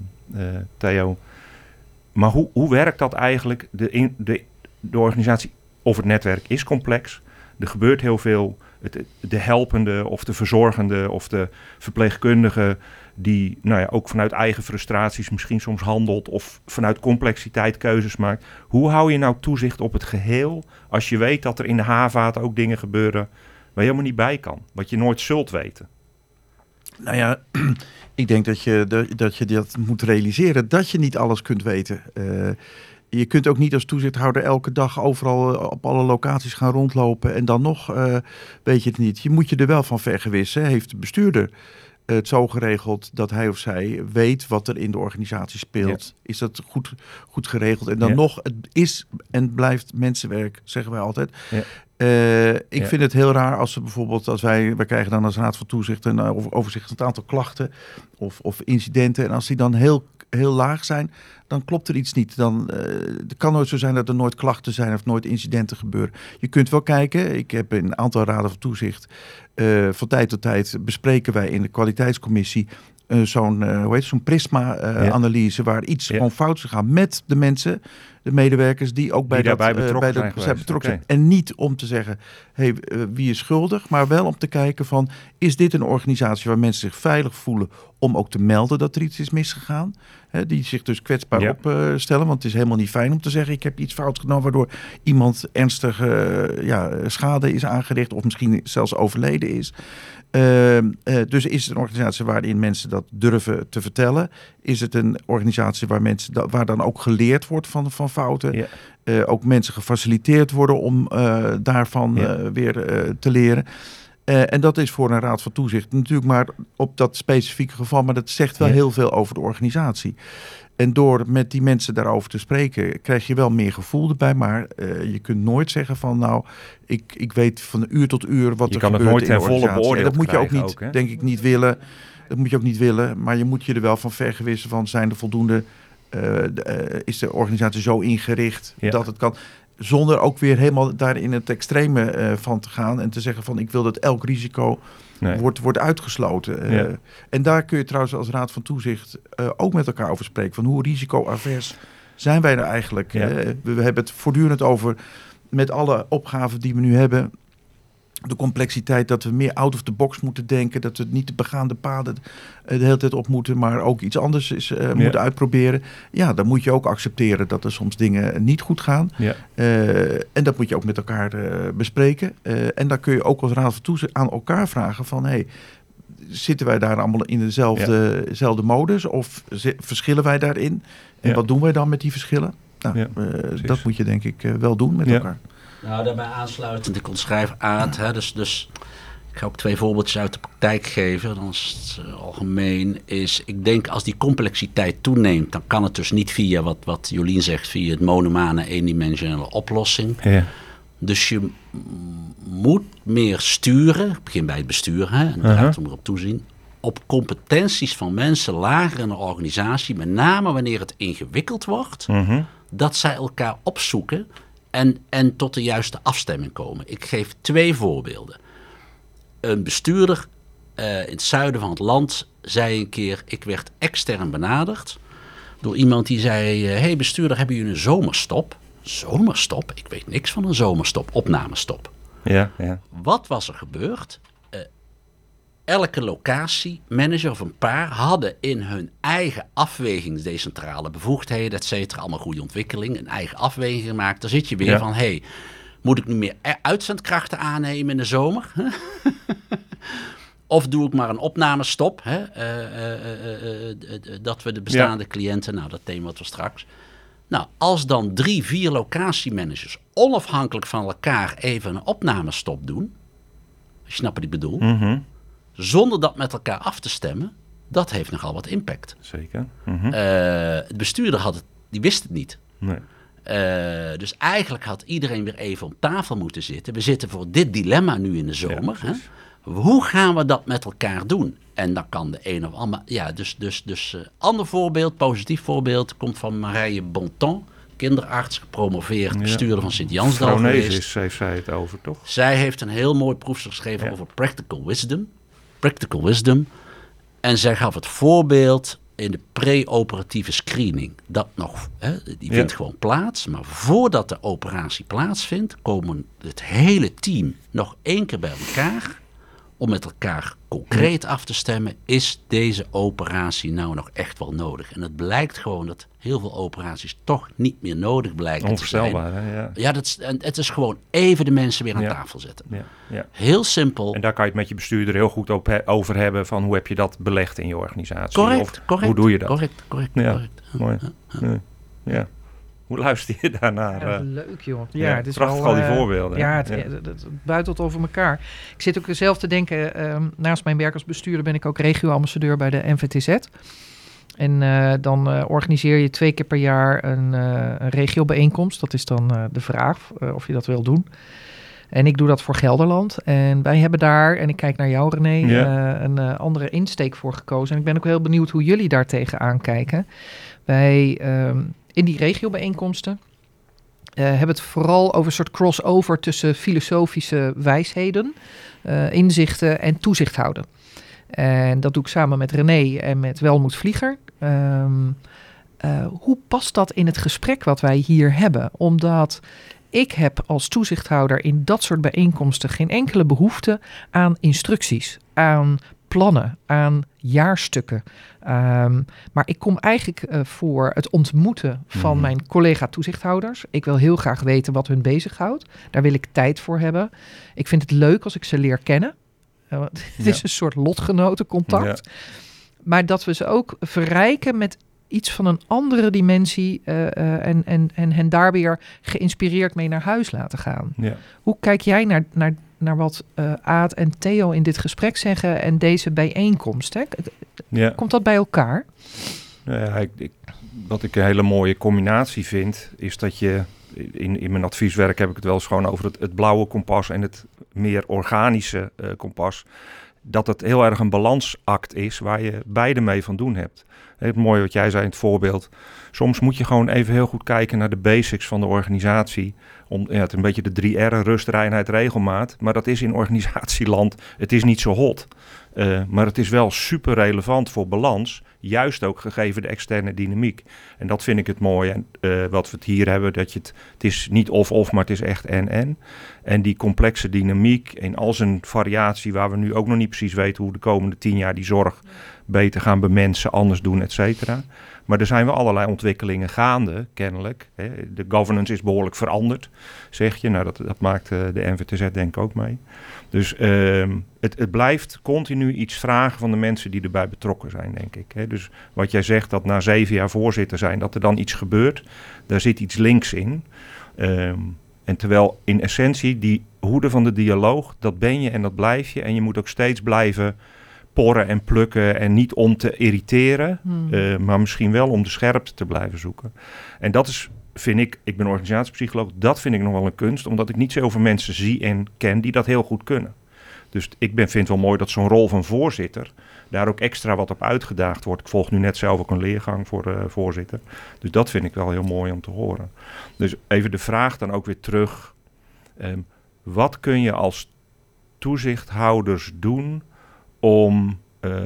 Theo. Maar hoe werkt dat eigenlijk? De organisatie of het netwerk is complex. Er gebeurt heel veel. De helpende of de verzorgende of de verpleegkundige die ook vanuit eigen frustraties misschien soms handelt of vanuit complexiteit keuzes maakt. Hoe hou je nou toezicht op het geheel als je weet dat er in de haarvaten ook dingen gebeuren waar je helemaal niet bij kan, wat je nooit zult weten? Nou ja, ik denk dat je dat moet realiseren, dat je niet alles kunt weten. Je kunt ook niet als toezichthouder elke dag overal op alle locaties gaan rondlopen en dan nog weet je het niet. Je moet je er wel van vergewissen. Heeft de bestuurder het zo geregeld dat hij of zij weet wat er in de organisatie speelt? Ja. Is dat goed geregeld? En dan nog, het is en blijft mensenwerk, zeggen wij altijd. Ja. Ik vind het heel raar als we bijvoorbeeld, als wij krijgen dan als Raad van Toezicht een overzicht het aantal klachten of incidenten. En als die dan heel laag zijn, dan klopt er iets niet. Het kan nooit zo zijn dat er nooit klachten zijn of nooit incidenten gebeuren. Je kunt wel kijken. Ik heb in een aantal raden van toezicht van tijd tot tijd bespreken wij in de kwaliteitscommissie zo'n prisma-analyse waar iets gewoon fout is gegaan met de mensen, de medewerkers die ook bij betrokken zijn. En niet om te zeggen, wie is schuldig, maar wel om te kijken van, is dit een organisatie waar mensen zich veilig voelen om ook te melden dat er iets is misgegaan? Die zich dus kwetsbaar opstellen, want het is helemaal niet fijn om te zeggen, ik heb iets fout gedaan waardoor iemand ernstige schade is aangericht of misschien zelfs overleden is. Dus is het een organisatie waarin mensen dat durven te vertellen? Is het een organisatie waar dan ook geleerd wordt van fouten? Ja. Ook mensen gefaciliteerd worden om daarvan weer te leren? En dat is voor een raad van toezicht natuurlijk maar op dat specifieke geval, maar dat zegt wel heel veel over de organisatie. En door met die mensen daarover te spreken, krijg je wel meer gevoel erbij. Maar je kunt nooit zeggen van, nou, ik weet van uur tot uur wat er gebeurt in de organisatie. Je kan het nooit ten volle beoordeeld. Dat moet je ook niet, denk ik, niet willen. Dat moet je ook niet willen. Maar je moet je er wel van vergewissen van, zijn er voldoende, is de organisatie zo ingericht dat het kan. Zonder ook weer helemaal daar in het extreme van te gaan en te zeggen van, ik wil dat elk risico wordt uitgesloten. Ja. En daar kun je trouwens als Raad van Toezicht ook met elkaar over spreken. Van hoe risico-avers zijn wij nou eigenlijk? Ja. We hebben het voortdurend over, met alle opgaven die we nu hebben, de complexiteit dat we meer out of the box moeten denken. Dat we niet de begaande paden de hele tijd op moeten, maar ook iets anders moeten uitproberen. Ja, dan moet je ook accepteren dat er soms dingen niet goed gaan. Ja. En dat moet je ook met elkaar bespreken. En dan kun je ook als Raad van Toezicht aan elkaar vragen van, zitten wij daar allemaal in dezelfde modus? Of verschillen wij daarin? En wat doen wij dan met die verschillen? Nou, dat moet je denk ik wel doen met elkaar. Nou, daarbij aansluitend, ik ontschrijf Aad, dus ik ga ook 2 voorbeeldjes uit de praktijk geven. Dan is het algemeen ik denk als die complexiteit toeneemt, dan kan het dus niet via wat Jolien zegt, via het monomane eendimensionele oplossing. Ja. Dus je moet meer sturen, ik begin bij het bestuur, en daar moet erop toezien, op competenties van mensen lager in de organisatie, met name wanneer het ingewikkeld wordt, dat zij elkaar opzoeken en tot de juiste afstemming komen. Ik geef 2 voorbeelden. Een bestuurder in het zuiden van het land zei een keer, ik werd extern benaderd door iemand die zei, hey bestuurder, hebben jullie een zomerstop? Zomerstop? Ik weet niks van een zomerstop, opnamestop. Ja. Wat was er gebeurd? Elke locatiemanager of een paar hadden in hun eigen afweging, decentrale bevoegdheden, et cetera, allemaal goede ontwikkeling, een eigen afweging gemaakt. Dan zit je weer van, moet ik nu meer uitzendkrachten aannemen in de zomer? Of doe ik maar een opnamestop? Dat we de bestaande cliënten, nou dat thema wat we straks. Nou, als dan 3-4 locatiemanagers onafhankelijk van elkaar even een opnamestop doen, je snapt wat ik bedoel, zonder dat met elkaar af te stemmen, dat heeft nogal wat impact. Zeker. Het bestuurder die wist het niet. Nee. Dus eigenlijk had iedereen weer even op tafel moeten zitten. We zitten voor dit dilemma nu in de zomer. Ja, hoe gaan we dat met elkaar doen? En dan kan de een of ander... Ja, dus ander voorbeeld, positief voorbeeld, komt van Marije Bonton, kinderarts, gepromoveerd, bestuurder van Sint-Jansdal geweest. Heeft zij het over, toch? Zij heeft een heel mooi proefstuk geschreven over practical wisdom. En zij gaf het voorbeeld in de pre-operatieve screening. Dat nog, die vindt gewoon plaats. Maar voordat de operatie plaatsvindt, komen het hele team nog 1 keer bij elkaar om met elkaar concreet af te stemmen, is deze operatie nou nog echt wel nodig? En het blijkt gewoon dat heel veel operaties toch niet meer nodig blijken te zijn. Onvoorstelbaar, hè? Ja. Ja, het is gewoon even de mensen weer aan tafel zetten. Ja, ja. Heel simpel. En daar kan je het met je bestuurder heel goed over hebben van hoe heb je dat belegd in je organisatie? Correct. Hoe doe je dat? Correct. Mooi. Ja. Hoe luister je daarnaar? Ja, leuk joh. Ja, het is prachtig wel, al die voorbeelden. Ja, het buitelt over elkaar. Ik zit ook zelf te denken, naast mijn werk als bestuurder ben ik ook regio-ambassadeur bij de NVTZ. En dan organiseer je 2 keer per jaar een regiobijeenkomst. Dat is dan de vraag of je dat wil doen. En ik doe dat voor Gelderland. En wij hebben daar, en ik kijk naar jou René, een andere insteek voor gekozen. En ik ben ook heel benieuwd hoe jullie daar tegenaan kijken. Wij... in die regiobijeenkomsten hebben het vooral over een soort crossover tussen filosofische wijsheden, inzichten en toezicht houden. En dat doe ik samen met René en met Welmoed Vlieger. Hoe past dat in het gesprek wat wij hier hebben? Omdat ik heb als toezichthouder in dat soort bijeenkomsten geen enkele behoefte aan instructies, aan plannen, aan jaarstukken. Maar ik kom eigenlijk voor het ontmoeten van mijn collega-toezichthouders. Ik wil heel graag weten wat hun bezighoudt. Daar wil ik tijd voor hebben. Ik vind het leuk als ik ze leer kennen. Het is een soort lotgenotencontact. Ja. Maar dat we ze ook verrijken met iets van een andere dimensie en hen daar weer geïnspireerd mee naar huis laten gaan. Ja. Hoe kijk jij naar wat Aad en Theo in dit gesprek zeggen en deze bijeenkomst? Hè? Ja. Komt dat bij elkaar? Wat ik een hele mooie combinatie vind, is dat je... In mijn advieswerk heb ik het wel eens gewoon over het blauwe kompas en het meer organische kompas. Dat het heel erg een balansact is waar je beide mee van doen hebt. Het mooie wat jij zei in het voorbeeld. Soms moet je gewoon even heel goed kijken naar de basics van de organisatie. Het is een beetje de 3 R'en, rust, reinheid, regelmaat. Maar dat is in organisatieland, het is niet zo hot. Maar het is wel super relevant voor balans. Juist ook gegeven de externe dynamiek. En dat vind ik het mooie. Wat we het hier hebben, dat het is niet of, maar het is echt en. En die complexe dynamiek in al zijn variatie, waar we nu ook nog niet precies weten hoe de komende 10 jaar die zorg beter gaan bemensen, anders doen, et cetera. Maar er zijn wel allerlei ontwikkelingen gaande, kennelijk. De governance is behoorlijk veranderd, zeg je. Nou, dat maakt de NVTZ denk ik ook mee. Dus het blijft continu iets vragen van de mensen die erbij betrokken zijn, denk ik. Dus wat jij zegt, dat na 7 jaar voorzitter zijn, dat er dan iets gebeurt, daar zit iets links in. En terwijl in essentie die hoede van de dialoog, dat ben je en dat blijf je. En je moet ook steeds blijven porren en plukken en niet om te irriteren, maar misschien wel om de scherpte te blijven zoeken. En dat is, vind ik ben organisatiepsycholoog, dat vind ik nog wel een kunst, omdat ik niet zoveel mensen zie en ken die dat heel goed kunnen. Dus ik vind het wel mooi dat zo'n rol van voorzitter daar ook extra wat op uitgedaagd wordt. Ik volg nu net zelf ook een leergang voor voorzitter. Dus dat vind ik wel heel mooi om te horen. Dus even de vraag dan ook weer terug. Wat kun je als toezichthouders doen om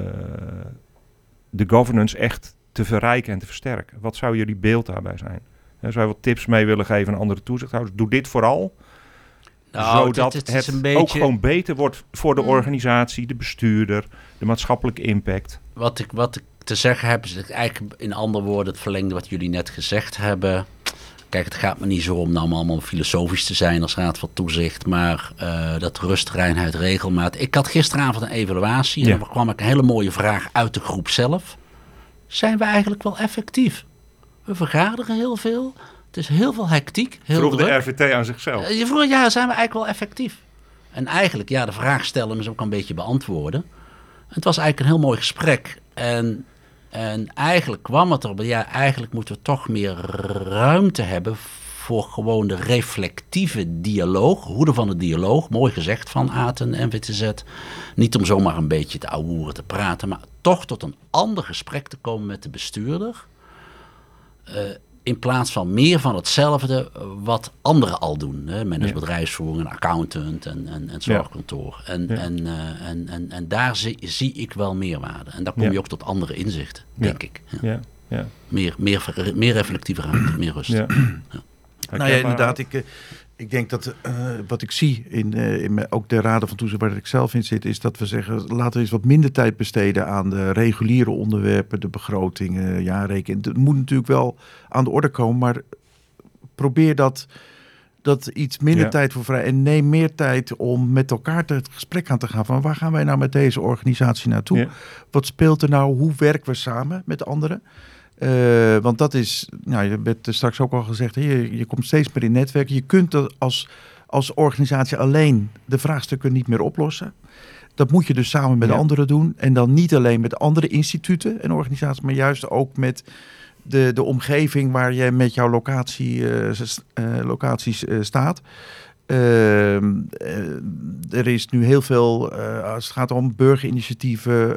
de governance echt te verrijken en te versterken? Wat zou jullie beeld daarbij zijn? Zou je wat tips mee willen geven aan andere toezichthouders? Doe dit vooral. Zodat het een beetje ook gewoon beter wordt voor de organisatie, de bestuurder, de maatschappelijke impact. Wat ik te zeggen heb, is eigenlijk in andere woorden het verlengde wat jullie net gezegd hebben. Kijk, het gaat me niet zo om nou allemaal filosofisch te zijn als raad van toezicht, maar dat rust, reinheid, regelmaat. Ik had gisteravond een evaluatie en dan kwam ik een hele mooie vraag uit de groep zelf. Zijn we eigenlijk wel effectief? We vergaderen heel veel. Het is heel veel hectiek, heel vroeg druk. De RVT aan zichzelf. Je vroeg, ja, zijn we eigenlijk wel effectief? En eigenlijk, ja, de vraag stellen is ook een beetje beantwoorden. Het was eigenlijk een heel mooi gesprek. En eigenlijk kwam het erop, ja, eigenlijk moeten we toch meer ruimte hebben voor gewoon de reflectieve dialoog, hoede van de dialoog. Mooi gezegd van Aad en NVTZ. Niet om zomaar een beetje te ouwehoeren te praten, maar toch tot een ander gesprek te komen met de bestuurder. In plaats van meer van hetzelfde wat anderen al doen. Hè? Bedrijfsvoering, een accountant en zorgkantoor. En daar zie ik wel meerwaarde. En daar kom je ook tot andere inzichten, denk ik. Ja. Meer reflectieve ruimte, meer rust. Ja. Nou ja, inderdaad. Ik denk dat wat ik zie in ook de raden van toezicht waar ik zelf in zit, is dat we zeggen, laten we eens wat minder tijd besteden aan de reguliere onderwerpen, de begrotingen, jaarrekening. Het moet natuurlijk wel aan de orde komen, maar probeer dat iets minder tijd voor vrij. En neem meer tijd om met elkaar het gesprek aan te gaan van waar gaan wij nou met deze organisatie naartoe? Ja. Wat speelt er nou? Hoe werken we samen met anderen? Want dat is, nou, je hebt straks ook al gezegd, je komt steeds meer in netwerken. Je kunt dat als organisatie alleen de vraagstukken niet meer oplossen. Dat moet je dus samen met anderen doen. En dan niet alleen met andere instituten en organisaties, maar juist ook met de omgeving waar je met jouw locaties staat. Er is nu heel veel, als het gaat om burgerinitiatieven,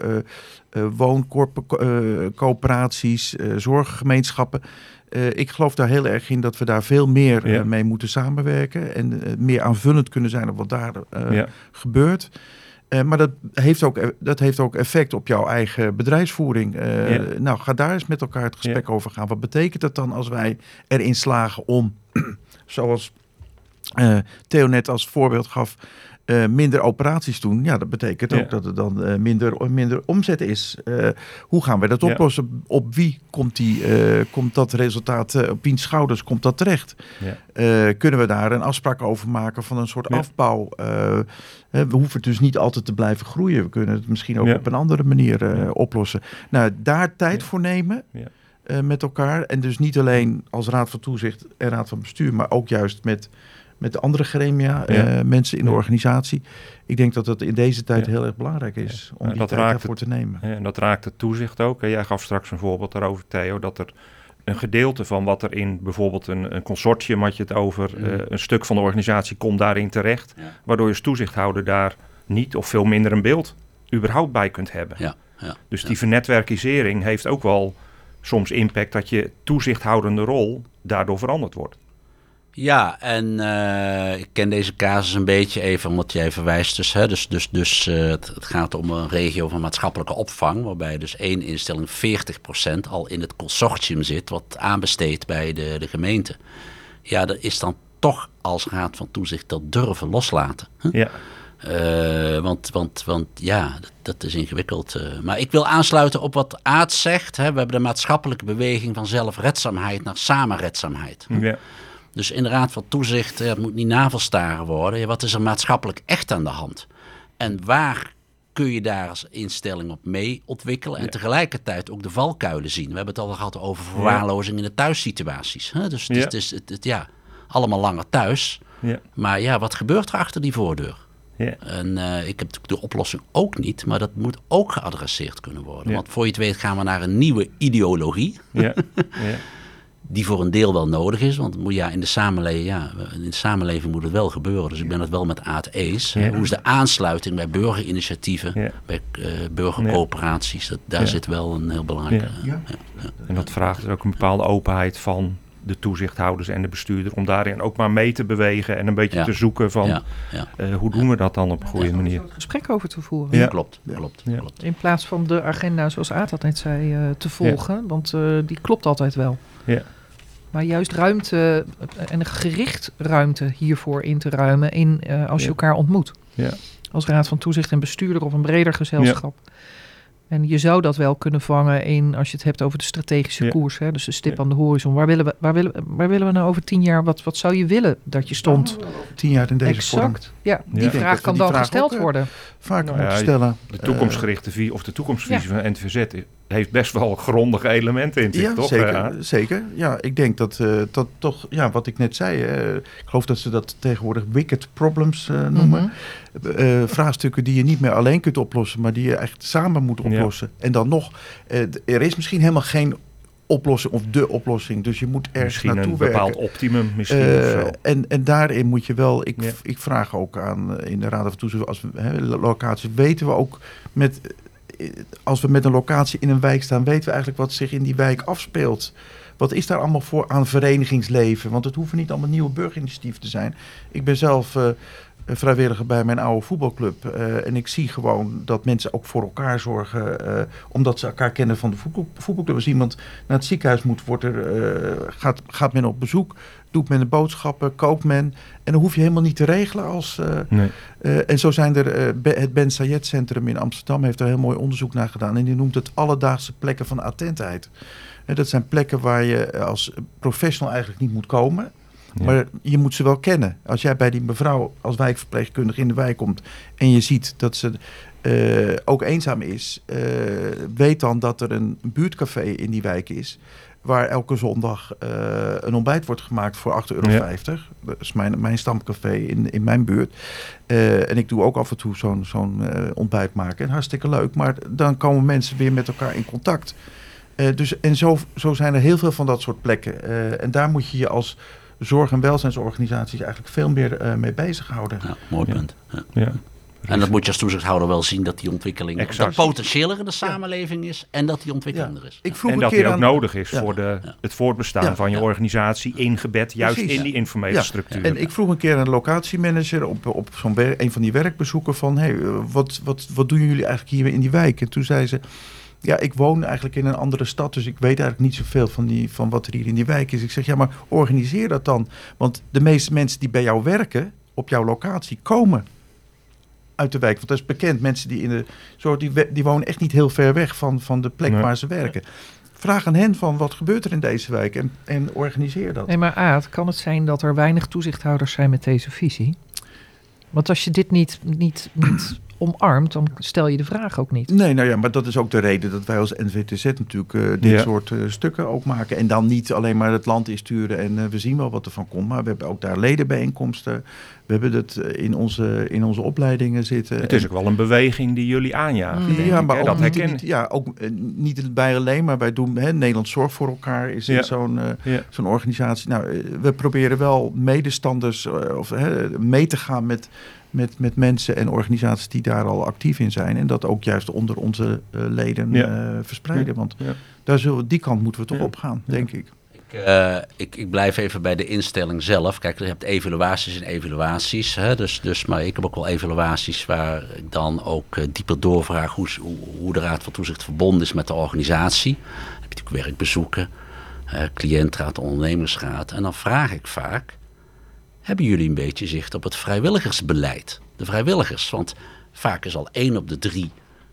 wooncoöperaties, zorggemeenschappen. Ik geloof daar heel erg in dat we daar veel meer mee moeten samenwerken en meer aanvullend kunnen zijn op wat daar gebeurt. Maar dat heeft ook effect op jouw eigen bedrijfsvoering. Nou, ga daar eens met elkaar het gesprek over gaan. Wat betekent het dan als wij erin slagen om, zoals Theo net als voorbeeld gaf, minder operaties doen? Ja, dat betekent ook dat er dan minder omzet is. Hoe gaan we dat oplossen? Op wie komt dat resultaat, op wiens schouders komt dat terecht? Kunnen we daar een afspraak over maken van een soort afbouw? We hoeven het dus niet altijd te blijven groeien. We kunnen het misschien ook op een andere manier oplossen. Nou, daar tijd voor nemen met elkaar. En dus niet alleen als raad van toezicht en raad van bestuur, maar ook juist met de andere gremia, mensen in de organisatie. Ik denk dat dat in deze tijd heel erg belangrijk is om die tijd daarvoor te nemen. En dat raakt het toezicht ook. Jij gaf straks een voorbeeld daarover, Theo, dat er een gedeelte van wat er in bijvoorbeeld een consortium had je het over, een stuk van de organisatie komt daarin terecht, waardoor je als toezichthouder daar niet of veel minder een beeld überhaupt bij kunt hebben. Dus die vernetwerkisering heeft ook wel soms impact dat je toezichthoudende rol daardoor veranderd wordt. Ja, en ik ken deze casus een beetje even, omdat jij verwijst dus het gaat om een regio van maatschappelijke opvang, waarbij dus 1 instelling 40% al in het consortium zit, wat aanbesteedt bij de gemeente. Ja, dat is dan toch als raad van toezicht dat durven loslaten. Hè? Ja. Want dat is ingewikkeld. Maar ik wil aansluiten op wat Aad zegt. Hè. We hebben de maatschappelijke beweging van zelfredzaamheid naar samenredzaamheid. Ja. Dus in de raad van toezicht, het moet niet navelstaren worden. Wat is er maatschappelijk echt aan de hand? En waar kun je daar als instelling op mee ontwikkelen? En tegelijkertijd ook de valkuilen zien. We hebben het al gehad over verwaarlozing in de thuissituaties. Hè? Dus het is allemaal langer thuis. Ja. Maar wat gebeurt er achter die voordeur? Ja. En ik heb natuurlijk de oplossing ook niet, maar dat moet ook geadresseerd kunnen worden. Ja. Want voor je het weet gaan we naar een nieuwe ideologie. Ja. Die voor een deel wel nodig is, want in de samenleving moet het wel gebeuren. Dus ik ben het wel met Aad eens. Ja. Hoe is de aansluiting bij burgerinitiatieven, bij burgercoöperaties? Daar zit wel een heel belangrijke... En dat vraagt dus ook een bepaalde openheid van de toezichthouders en de bestuurder om daarin ook maar mee te bewegen en een beetje te zoeken van hoe doen we dat dan op een goede manier. Een gesprek over te voeren. Ja. Klopt. In plaats van de agenda, zoals Aad dat net zei, te volgen, want die klopt altijd wel. Ja. Maar juist ruimte en gericht ruimte hiervoor in te ruimen als je elkaar ontmoet. Ja. Als raad van toezicht en bestuurder of een breder gezelschap. Ja. En je zou dat wel kunnen vangen als je het hebt over de strategische koers. Hè? Dus de stip aan de horizon. Waar willen we nou over 10 jaar? Wat zou je willen dat je stond? 10 jaar in deze vorm. Exact. Ja, die vraag kan dan gesteld worden. Vaak moeten stellen. De toekomstgerichte of de toekomstvisie van NTVZ heeft best wel grondige elementen in zich, toch? Zeker. Ja, ik denk dat toch, wat ik net zei, ik geloof dat ze dat tegenwoordig wicked problems noemen. Vraagstukken die je niet meer alleen kunt oplossen, maar die je echt samen moet oplossen. Ja. En dan nog, er is misschien helemaal geen oplossing of de oplossing, dus je moet ergens naartoe werken. Misschien een bepaald optimum misschien of zo. En daarin moet je wel, ik vraag ook aan in de Raad van Toezicht, als we locaties, weten we ook als we met een locatie in een wijk staan, weten we eigenlijk wat zich in die wijk afspeelt. Wat is daar allemaal voor aan verenigingsleven? Want het hoeven niet allemaal nieuwe burgerinitiatieven te zijn. Ik ben zelf vrijwilliger bij mijn oude voetbalclub. En ik zie gewoon dat mensen ook voor elkaar zorgen. Omdat ze elkaar kennen van de voetbalclub. Als iemand naar het ziekenhuis moet, gaat men op bezoek. doet men de boodschappen, kookt men. En dan hoef je helemaal niet te regelen. En zo zijn er, het Ben Sayed Centrum in Amsterdam heeft er heel mooi onderzoek naar gedaan. En die noemt het alledaagse plekken van attentheid. Dat zijn plekken waar je als professional eigenlijk niet moet komen. Ja. Maar je moet ze wel kennen. Als jij bij die mevrouw als wijkverpleegkundige in de wijk komt en je ziet dat ze ook eenzaam is, weet dan dat er een buurtcafé in die wijk is waar elke zondag een ontbijt wordt gemaakt voor €8,50. Ja. Dat is mijn stamcafé in mijn buurt. En ik doe ook af en toe zo'n ontbijt maken. En hartstikke leuk. Maar dan komen mensen weer met elkaar in contact. Zo zijn er heel veel van dat soort plekken. En daar moet je je als zorg- en welzijnsorganisaties eigenlijk veel meer mee bezighouden. Ja, mooi punt. Ja. En dat moet je als toezichthouder wel zien dat die ontwikkeling potentiëler in de samenleving is en dat die ontwikkeling er is. En dat die ook nodig is voor het voortbestaan van je organisatie ingebed, juist in die informele structuur. En ik vroeg een keer een locatiemanager op een van die werkbezoeken van, hey, wat doen jullie eigenlijk hier in die wijk? En toen zei ze, ja, ik woon eigenlijk in een andere stad, dus ik weet eigenlijk niet zoveel van wat er hier in die wijk is. Ik zeg, ja, maar organiseer dat dan. Want de meeste mensen die bij jou werken, op jouw locatie, komen uit de wijk. Want dat is bekend. Mensen die in de zorg, die wonen echt niet heel ver weg van de plek waar ze werken. Vraag aan hen van, wat gebeurt er in deze wijk? En organiseer dat. Nee, maar Aad, kan het zijn dat er weinig toezichthouders zijn met deze visie? Want als je dit niet omarmt, dan stel je de vraag ook niet. Nee, nou ja, maar dat is ook de reden dat wij als NVTZ natuurlijk dit soort stukken ook maken. En dan niet alleen maar het land insturen en we zien wel wat er van komt. Maar we hebben ook daar ledenbijeenkomsten. We hebben het in onze opleidingen zitten. Het is ook wel een beweging die jullie aanjagen. Ja, maar ook niet bij alleen, maar wij doen Nederland Zorg voor elkaar is zo'n organisatie. Nou, we proberen wel medestanders mee te gaan met mensen en organisaties die daar al actief in zijn. En dat ook juist onder onze leden verspreiden. Want die kant moeten we toch op gaan, denk ik. Ik blijf even bij de instelling zelf. Kijk, je hebt evaluaties en evaluaties. Hè? Maar ik heb ook wel evaluaties waar ik dan ook dieper doorvraag hoe de Raad van Toezicht verbonden is met de organisatie. Dan heb je natuurlijk werkbezoeken, cliëntraad, ondernemersraad. En dan vraag ik vaak, hebben jullie een beetje zicht op het vrijwilligersbeleid? De vrijwilligers, want vaak is al 1 op de 3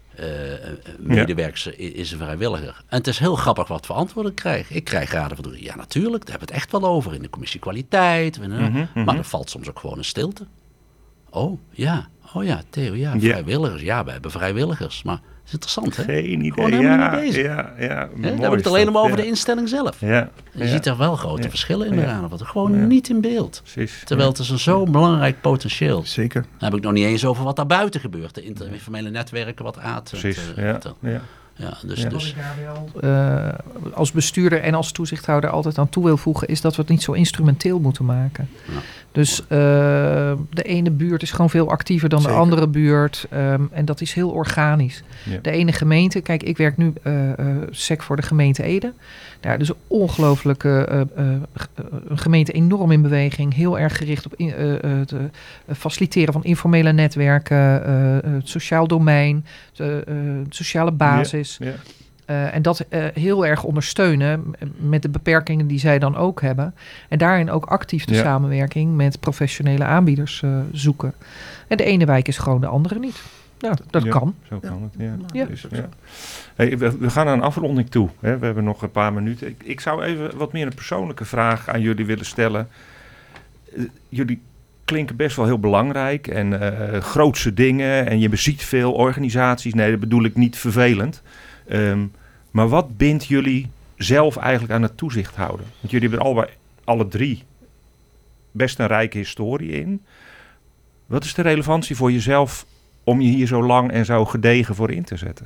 medewerkers is een vrijwilliger. En het is heel grappig wat voor antwoorden ik krijg. Ik krijg raden van, ja natuurlijk, daar hebben we het echt wel over in de commissie kwaliteit. Maar er valt soms ook gewoon een stilte. Oh ja, Theo, vrijwilligers. Ja, we hebben vrijwilligers. Maar het is interessant, hè? Geen idee. Gewoon helemaal niet bezig. Ja, dan hebben we het alleen maar over de instelling zelf. Ja. Je ziet er wel grote verschillen in de raden. Wat er gewoon niet in beeld. Precies. Terwijl het is een zo belangrijk potentieel. Zeker. Dan heb ik nog niet eens over wat daar buiten gebeurt. De informele netwerken, wat Aad. Precies. Dus. Wat ik daar wel als bestuurder en als toezichthouder altijd aan toe wil voegen, is dat we het niet zo instrumenteel moeten maken. Ja. Dus de ene buurt is gewoon veel actiever dan de andere buurt. En dat is heel organisch. Ja. De ene gemeente, kijk, ik werk nu SEC voor de gemeente Ede. Ja, dus een ongelooflijke gemeente, enorm in beweging. Heel erg gericht op het faciliteren van informele netwerken, het sociaal domein, sociale basis. Ja. En dat heel erg ondersteunen met de beperkingen die zij dan ook hebben. En daarin ook actief de samenwerking met professionele aanbieders zoeken. En de ene wijk is gewoon de andere niet. Nou, dat kan. Zo kan het, Hey, we gaan naar een afronding toe. Hè. We hebben nog een paar minuten. Ik zou even wat meer een persoonlijke vraag aan jullie willen stellen. Jullie klinken best wel heel belangrijk en grootse dingen. En je ziet veel organisaties. Nee, dat bedoel ik niet vervelend. Maar wat bindt jullie zelf eigenlijk aan het toezicht houden? Want jullie hebben alle 3 best een rijke historie in. Wat is de relevantie voor jezelf om je hier zo lang en zo gedegen voor in te zetten?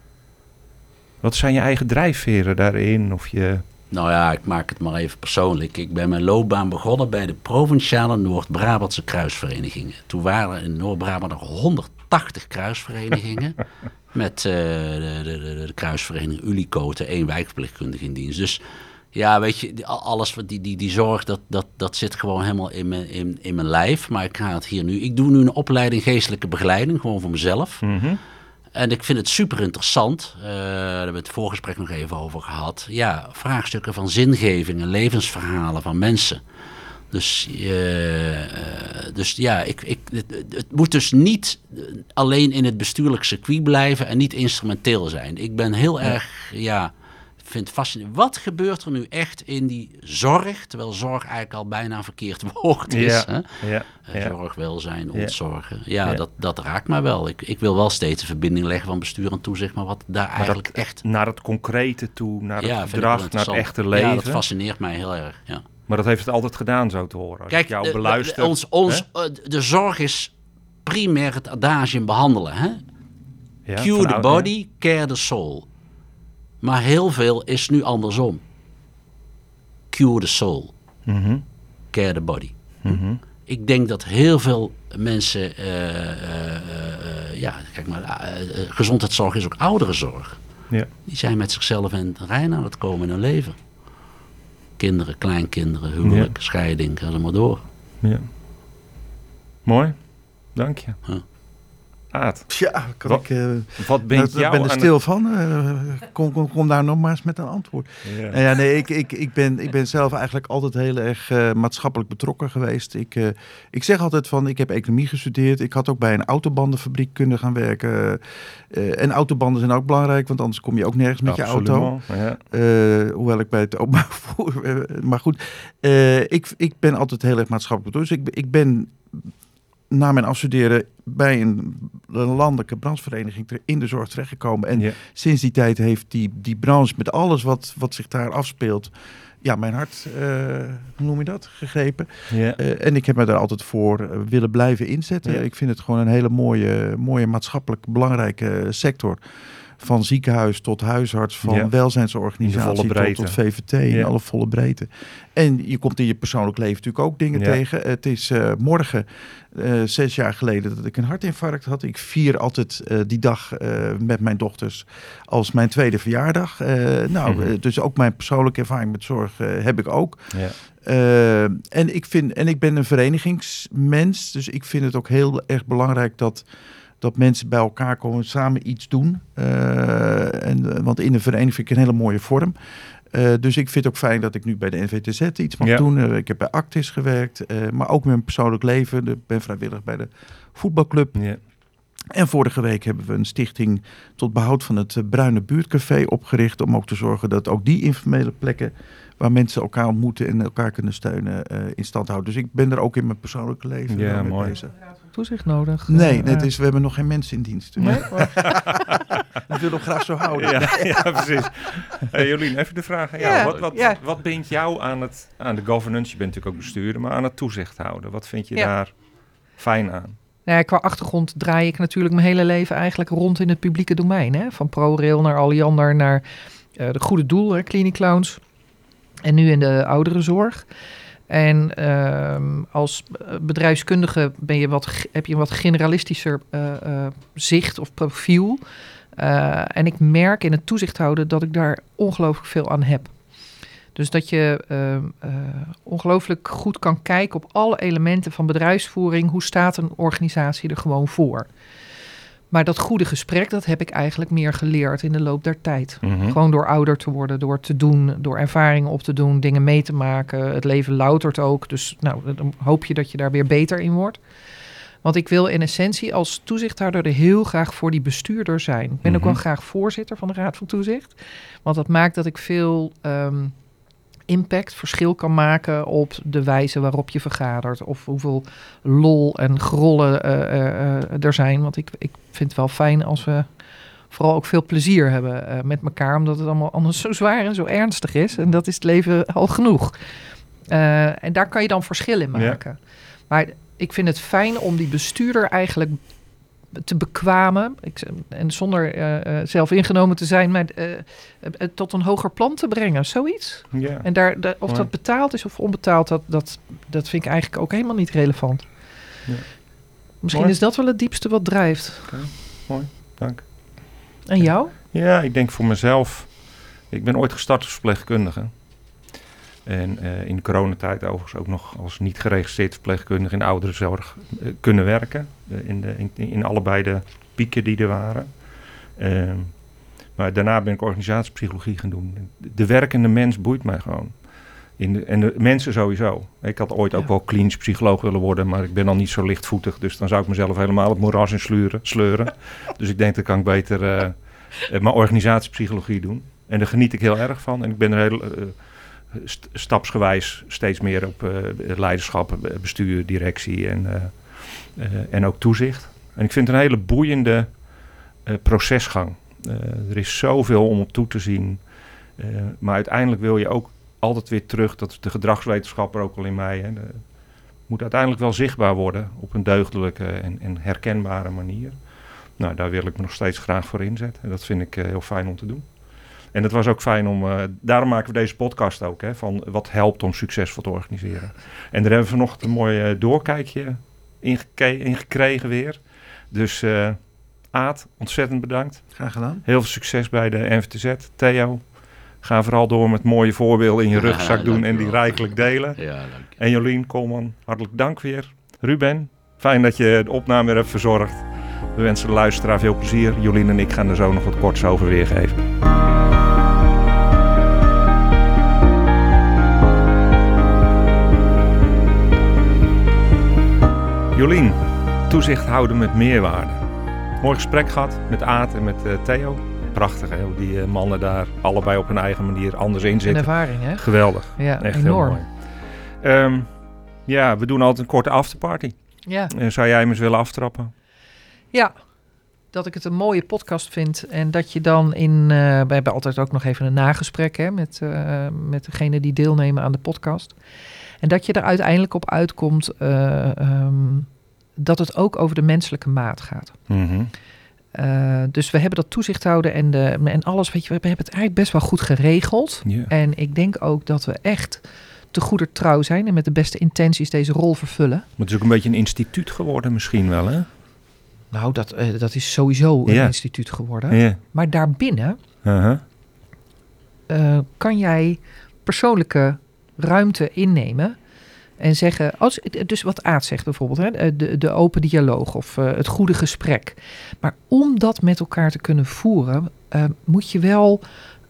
Wat zijn je eigen drijfveren daarin? Nou ja, ik maak het maar even persoonlijk. Ik ben mijn loopbaan begonnen bij de Provinciale Noord-Brabantse Kruisverenigingen. Toen waren in Noord-Brabant nog 180 kruisverenigingen. Met de kruisvereniging Ulicote, 1 wijkverpleegkundige in dienst. Dus ja, weet je, alles wat die zorg, dat zit gewoon helemaal in mijn lijf. Maar ik ga het hier nu. Ik doe nu een opleiding geestelijke begeleiding, gewoon voor mezelf. Mm-hmm. En ik vind het super interessant. Daar hebben we het voorgesprek nog even over gehad. Ja, vraagstukken van zingeving en levensverhalen van mensen. Dus ja, het moet dus niet alleen in het bestuurlijk circuit blijven en niet instrumenteel zijn. Ik ben heel erg, vind het fascinerend. Wat gebeurt er nu echt in die zorg, terwijl zorg eigenlijk al bijna een verkeerd woord is. Ja. Hè? Ja. Zorg, welzijn, ontzorgen. Ja. Dat raakt mij wel. Ik wil wel steeds een verbinding leggen van bestuur en toezicht, maar wat daar eigenlijk echt... Naar het concrete toe, naar het vind gedrag, ik wel naar het echte leven. Ja, dat fascineert mij heel erg, ja. Maar dat heeft het altijd gedaan, zo te horen. Als Kijk, ik jou beluister. De zorg is primair het adagium behandelen. Hè? Ja, Cure the body, care the soul. Maar heel veel is nu andersom. Cure the soul, care the body. Ik denk dat heel veel mensen... kijk maar, gezondheidszorg is ook ouderenzorg. Ja. Die zijn met zichzelf in het rein aan het komen in hun leven. Kinderen, kleinkinderen, huwelijk, scheiding, ga er maar door. Ja. Mooi, dank je. Ja. Aad, Ja, wat ben jou ben er stil van. Kom daar nog maar eens met een antwoord. Ja. Ik ben zelf eigenlijk altijd heel erg maatschappelijk betrokken geweest. Ik zeg altijd van, ik heb economie gestudeerd. Ik had ook bij een autobandenfabriek kunnen gaan werken. En autobanden zijn ook belangrijk, want anders kom je ook nergens met je auto. Ja. Hoewel ik bij het openbaar vervoer... maar goed, ik ben altijd heel erg maatschappelijk betrokken. Dus ik ben... na mijn afstuderen bij een landelijke branchevereniging in de zorg terechtgekomen. En sinds die tijd heeft die branche met alles wat zich daar afspeelt, mijn hart, hoe noem je dat, gegrepen. Ja. En ik heb me daar altijd voor willen blijven inzetten. Ja. Ik vind het gewoon een hele mooie maatschappelijk belangrijke sector. Van ziekenhuis tot huisarts, van welzijnsorganisatie tot VVT in alle volle breedte. En je komt in je persoonlijk leven natuurlijk ook dingen tegen. Het is morgen 6 jaar geleden dat ik een hartinfarct had. Ik vier altijd die dag met mijn dochters als mijn tweede verjaardag. Dus ook mijn persoonlijke ervaring met zorg heb ik ook. Ja. En ik ben een verenigingsmens, dus ik vind het ook heel erg belangrijk dat mensen bij elkaar komen, samen iets doen. Want in een vereniging vind ik een hele mooie vorm. Dus ik vind het ook fijn dat ik nu bij de NVTZ iets mag doen. Ik heb bij Actis gewerkt, maar ook met mijn persoonlijk leven. Ik ben vrijwillig bij de voetbalclub. Ja. En vorige week hebben we een stichting tot behoud van het Bruine Buurtcafé opgericht, om ook te zorgen dat ook die informele plekken waar mensen elkaar ontmoeten en elkaar kunnen steunen in stand houden. Dus ik ben er ook in mijn persoonlijke leven mee bezig. Toezicht nodig? Nee, we hebben nog geen mensen in dienst. Nee? Dat wil ik graag zo houden. Ja, precies. Jolien, even de vraag aan jou. Wat bindt jou aan de governance? Je bent natuurlijk ook bestuurder, maar aan het toezicht houden. Wat vind je daar fijn aan? Ja, qua achtergrond draai ik natuurlijk mijn hele leven eigenlijk rond in het publieke domein. Hè? Van ProRail naar Alliander naar de Goede Doel, Clinic Clowns. En nu in de ouderenzorg. En als bedrijfskundige heb je een wat generalistischer zicht of profiel. En ik merk in het toezicht houden dat ik daar ongelooflijk veel aan heb. Dus dat je ongelooflijk goed kan kijken op alle elementen van bedrijfsvoering. Hoe staat een organisatie er gewoon voor? Maar dat goede gesprek, dat heb ik eigenlijk meer geleerd in de loop der tijd. Mm-hmm. Gewoon door ouder te worden, door te doen, door ervaringen op te doen, dingen mee te maken. Het leven loutert ook, dus dan hoop je dat je daar weer beter in wordt. Want ik wil in essentie als toezichthouder er heel graag voor die bestuurder zijn. Ik ben ook wel graag voorzitter van de Raad van Toezicht. Want dat maakt dat ik veel impact, verschil kan maken op de wijze waarop je vergadert. Of hoeveel lol en grollen er zijn. Want ik vind het wel fijn als we vooral ook veel plezier hebben met elkaar. Omdat het allemaal anders zo zwaar en zo ernstig is. En dat is het leven al genoeg. En daar kan je dan verschil in maken. Ja. Maar ik vind het fijn om die bestuurder eigenlijk te bekwamen. En zonder zelf ingenomen te zijn, maar tot een hoger plan te brengen. Zoiets. Ja. En of dat betaald is of onbetaald, dat vind ik eigenlijk ook helemaal niet relevant. Ja. Misschien is dat wel het diepste wat drijft. Okay. Mooi, dank. En jou? Ja, ik denk voor mezelf. Ik ben ooit gestart als verpleegkundige. En in de coronatijd overigens ook nog als niet geregistreerd verpleegkundige in de ouderenzorg kunnen werken. In allebei de pieken die er waren. Maar daarna ben ik organisatiepsychologie gaan doen. De werkende mens boeit mij gewoon. En de mensen sowieso. Ik had ooit ook wel klinisch psycholoog willen worden, maar ik ben al niet zo lichtvoetig. Dus dan zou ik mezelf helemaal het moeras in sleuren. Dus ik denk, dan kan ik beter mijn organisatiepsychologie doen. En daar geniet ik heel erg van. En ik ben er heel stapsgewijs steeds meer op leiderschap, bestuur, directie en ook toezicht. En ik vind het een hele boeiende procesgang. Er is zoveel om op toe te zien. Maar uiteindelijk wil je ook altijd weer terug, dat is de gedragswetenschapper ook al in mij. Hè, moet uiteindelijk wel zichtbaar worden op een deugdelijke en herkenbare manier. Nou, daar wil ik me nog steeds graag voor inzetten. En dat vind ik heel fijn om te doen. En het was ook fijn om, daarom maken we deze podcast ook, hè, van wat helpt om succesvol te organiseren. En daar hebben we vanochtend een mooi doorkijkje in gekregen weer. Dus Aad, ontzettend bedankt. Graag gedaan. Heel veel succes bij de NVTZ. Theo, ga vooral door met mooie voorbeelden in je rugzak doen en die rijkelijk delen. Ja, dank je. En Jolien Koolman, hartelijk dank weer. Ruben, fijn dat je de opname weer hebt verzorgd. We wensen de luisteraar veel plezier. Jolien en ik gaan er zo nog wat korts over weergeven. Jolien, toezicht houden met meerwaarde. Mooi gesprek gehad met Aad en met Theo. Prachtig, hè, hoe die mannen daar allebei op hun eigen manier anders in Een zitten. ervaring, hè? Geweldig. Ja, Echt enorm. heel mooi. Ja, we doen altijd een korte afterparty. Ja. Zou jij hem eens willen aftrappen? Ja, dat ik het een mooie podcast vind. En dat je dan we hebben altijd ook nog even een nagesprek hè, met degene die deelnemen aan de podcast. En dat je er uiteindelijk op uitkomt dat het ook over de menselijke maat gaat. Mm-hmm. Dus we hebben dat toezicht houden en alles, weet je, we hebben het eigenlijk best wel goed geregeld. Yeah. En ik denk ook dat we echt te goeder trouw zijn en met de beste intenties deze rol vervullen. Maar het is ook een beetje een instituut geworden misschien wel, hè? Nou, dat is sowieso een instituut geworden. Yeah. Maar daarbinnen Uh-huh. kan jij persoonlijke ruimte innemen en zeggen, dus wat Aad zegt bijvoorbeeld, hè, de open dialoog of het goede gesprek. Maar om dat met elkaar te kunnen voeren, moet je wel,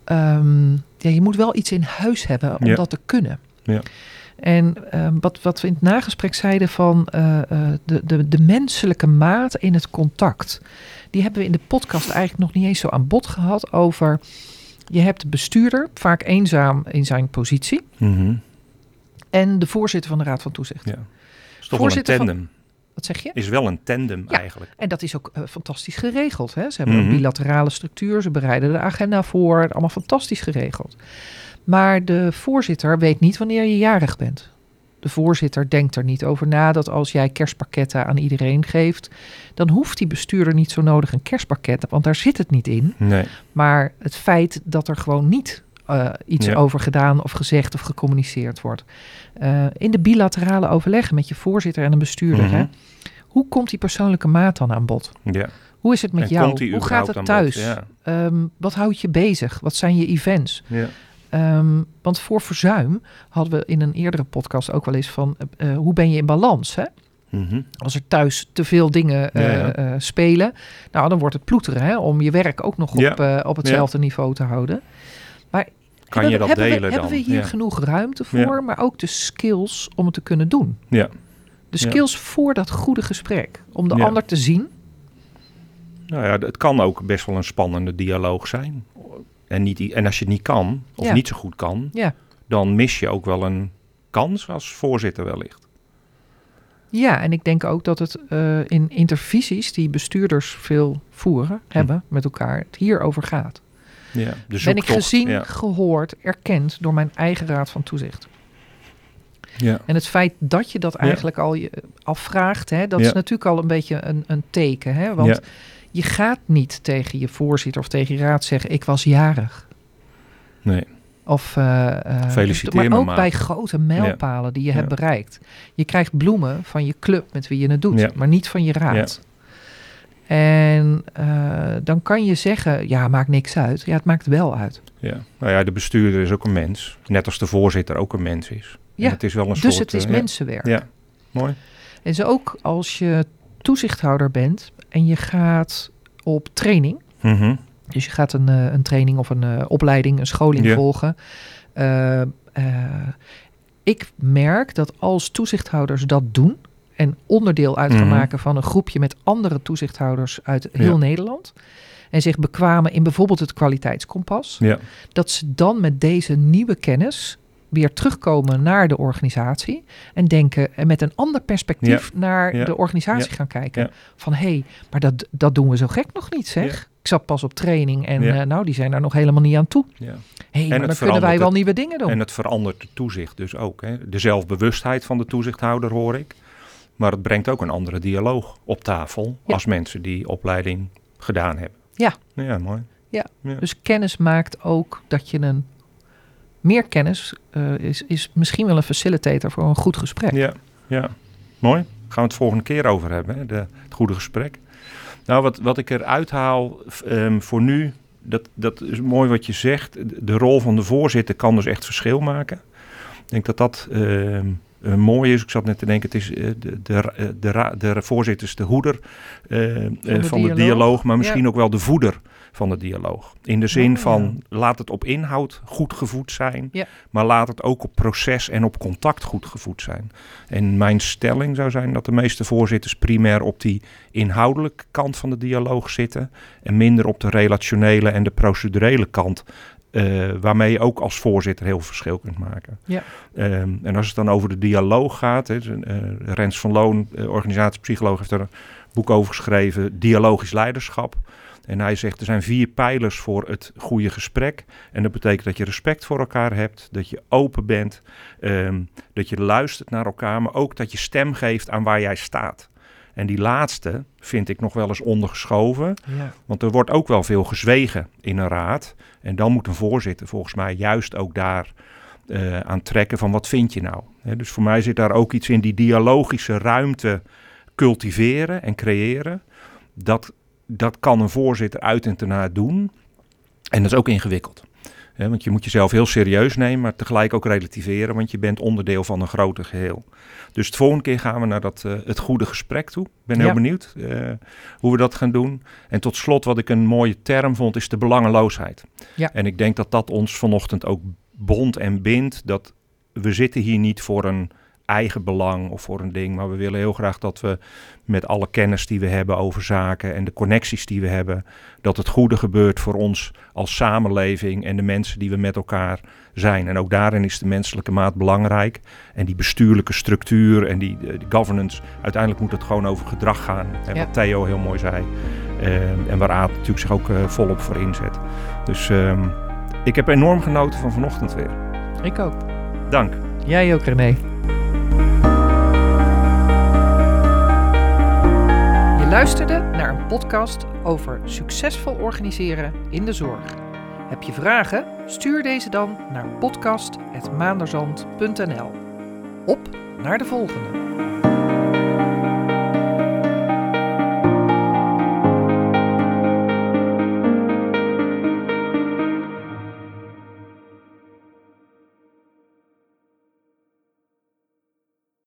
je moet wel iets in huis hebben om dat te kunnen. Ja. En wat we in het nagesprek zeiden van de menselijke maat in het contact. Die hebben we in de podcast eigenlijk nog niet eens zo aan bod gehad over, je hebt de bestuurder, vaak eenzaam in zijn positie. Mm-hmm. En de voorzitter van de Raad van Toezicht. Ja. Is toch wel een tandem. Wat zeg je? Is wel een tandem eigenlijk. En dat is ook fantastisch geregeld. Hè? Ze hebben een Mm-hmm. bilaterale structuur. Ze bereiden de agenda voor. Allemaal fantastisch geregeld. Maar de voorzitter weet niet wanneer je jarig bent. De voorzitter denkt er niet over na dat als jij kerstpakketten aan iedereen geeft, dan hoeft die bestuurder niet zo nodig een kerstpakket, want daar zit het niet in. Nee. Maar het feit dat er gewoon niet iets over gedaan of gezegd of gecommuniceerd wordt. In de bilaterale overleggen met je voorzitter en een bestuurder. Mm-hmm. Hè? Hoe komt die persoonlijke maat dan aan bod? Ja. Hoe is het met En jou? komt die Hoe gaat überhaupt het aan bod? thuis? Ja. Wat houdt je bezig? Wat zijn je events? Ja. Want voor verzuim hadden we in een eerdere podcast ook wel eens van, hoe ben je in balans? Hè? Mm-hmm. Als er thuis te veel dingen spelen, nou dan wordt het ploeteren, hè, om je werk ook nog op hetzelfde niveau te houden. Maar kan je dat delen dan? Hebben we hier genoeg ruimte voor, maar ook de skills om het te kunnen doen? Ja. De skills voor dat goede gesprek, om de ander te zien. Nou ja, het kan ook best wel een spannende dialoog zijn. En als je het niet kan, of niet zo goed kan, dan mis je ook wel een kans als voorzitter wellicht. Ja, en ik denk ook dat het in intervisies die bestuurders veel voeren, hebben met elkaar, het hierover gaat. Ja, ben ik gezien, gehoord, erkend door mijn eigen raad van toezicht. Ja. En het feit dat je dat eigenlijk al vraagt, hè, dat is natuurlijk al een beetje een teken. Hè, want je gaat niet tegen je voorzitter of tegen je raad zeggen, ik was jarig. Nee. Of feliciteer maar ook bij grote mijlpalen die je hebt bereikt. Je krijgt bloemen van je club met wie je het doet, maar niet van je raad. Ja. En dan kan je zeggen, maakt niks uit. Ja, het maakt wel uit. Ja. Nou ja, de bestuurder is ook een mens. Net als de voorzitter ook een mens is. Ja, en het is wel een dus soort, het is mensenwerk. Ja, mooi. En zo ook als je toezichthouder bent en je gaat op training. Mm-hmm. Dus je gaat een training of een opleiding, een scholing volgen. Ik merk dat als toezichthouders dat doen en onderdeel uit gaan maken van een groepje met andere toezichthouders uit heel Nederland en zich bekwamen in bijvoorbeeld het kwaliteitskompas, dat ze dan met deze nieuwe kennis weer terugkomen naar de organisatie en denken en met een ander perspectief naar de organisatie gaan kijken. Ja. Van maar dat doen we zo gek nog niet, zeg. Ja. Ik zat pas op training en die zijn daar nog helemaal niet aan toe. Ja. Maar dan kunnen wij wel nieuwe dingen doen. En het verandert het toezicht dus ook. Hè. De zelfbewustheid van de toezichthouder hoor ik. Maar het brengt ook een andere dialoog op tafel als mensen die opleiding gedaan hebben. Ja. Ja, mooi. Ja. Dus kennis maakt ook dat je meer kennis is misschien wel een facilitator voor een goed gesprek. Ja. Mooi. Gaan we het volgende keer over hebben, hè? Het goede gesprek. Nou, wat ik eruit haal voor nu, dat is mooi wat je zegt. De rol van de voorzitter kan dus echt verschil maken. Ik denk dat mooi is. Ik zat net te denken, het is de voorzitter is de hoeder van de dialoog, maar misschien ook wel de voeder van de dialoog. In de zin van, laat het op inhoud goed gevoed zijn, maar laat het ook op proces en op contact goed gevoed zijn. En mijn stelling zou zijn dat de meeste voorzitters primair op die inhoudelijke kant van de dialoog zitten en minder op de relationele en de procedurele kant, waarmee je ook als voorzitter heel veel verschil kunt maken. Ja. En als het dan over de dialoog gaat, Rens van Loon, organisatiepsycholoog, heeft er een boek over geschreven, Dialogisch Leiderschap. En hij zegt, er zijn 4 pijlers voor het goede gesprek. En dat betekent dat je respect voor elkaar hebt, dat je open bent, dat je luistert naar elkaar, maar ook dat je stem geeft aan waar jij staat. En die laatste vind ik nog wel eens ondergeschoven. Ja. Want er wordt ook wel veel gezwegen in een raad. En dan moet een voorzitter volgens mij juist ook daar aan trekken van wat vind je nou. Dus voor mij zit daar ook iets in die dialogische ruimte cultiveren en creëren. Dat kan een voorzitter uit en ten doen. En dat is ook ingewikkeld. Want je moet jezelf heel serieus nemen, maar tegelijk ook relativeren, want je bent onderdeel van een groter geheel. Dus de volgende keer gaan we naar het goede gesprek toe. Ik ben heel benieuwd hoe we dat gaan doen. En tot slot, wat ik een mooie term vond, is de belangeloosheid. Ja. En ik denk dat dat ons vanochtend ook bondt en bindt. Dat we zitten hier niet voor een eigen belang of voor een ding, maar we willen heel graag dat we met alle kennis die we hebben over zaken en de connecties die we hebben, dat het goede gebeurt voor ons als samenleving en de mensen die we met elkaar zijn. En ook daarin is de menselijke maat belangrijk en die bestuurlijke structuur en die governance, uiteindelijk moet het gewoon over gedrag gaan. En wat Theo heel mooi zei en waar Aad natuurlijk zich ook volop voor inzet. Dus ik heb enorm genoten van vanochtend weer. Ik ook. Dank. Jij ook, René. Je luisterde naar een podcast over succesvol organiseren in de zorg. Heb je vragen? Stuur deze dan naar podcast@maanderzand.nl. Op naar de volgende.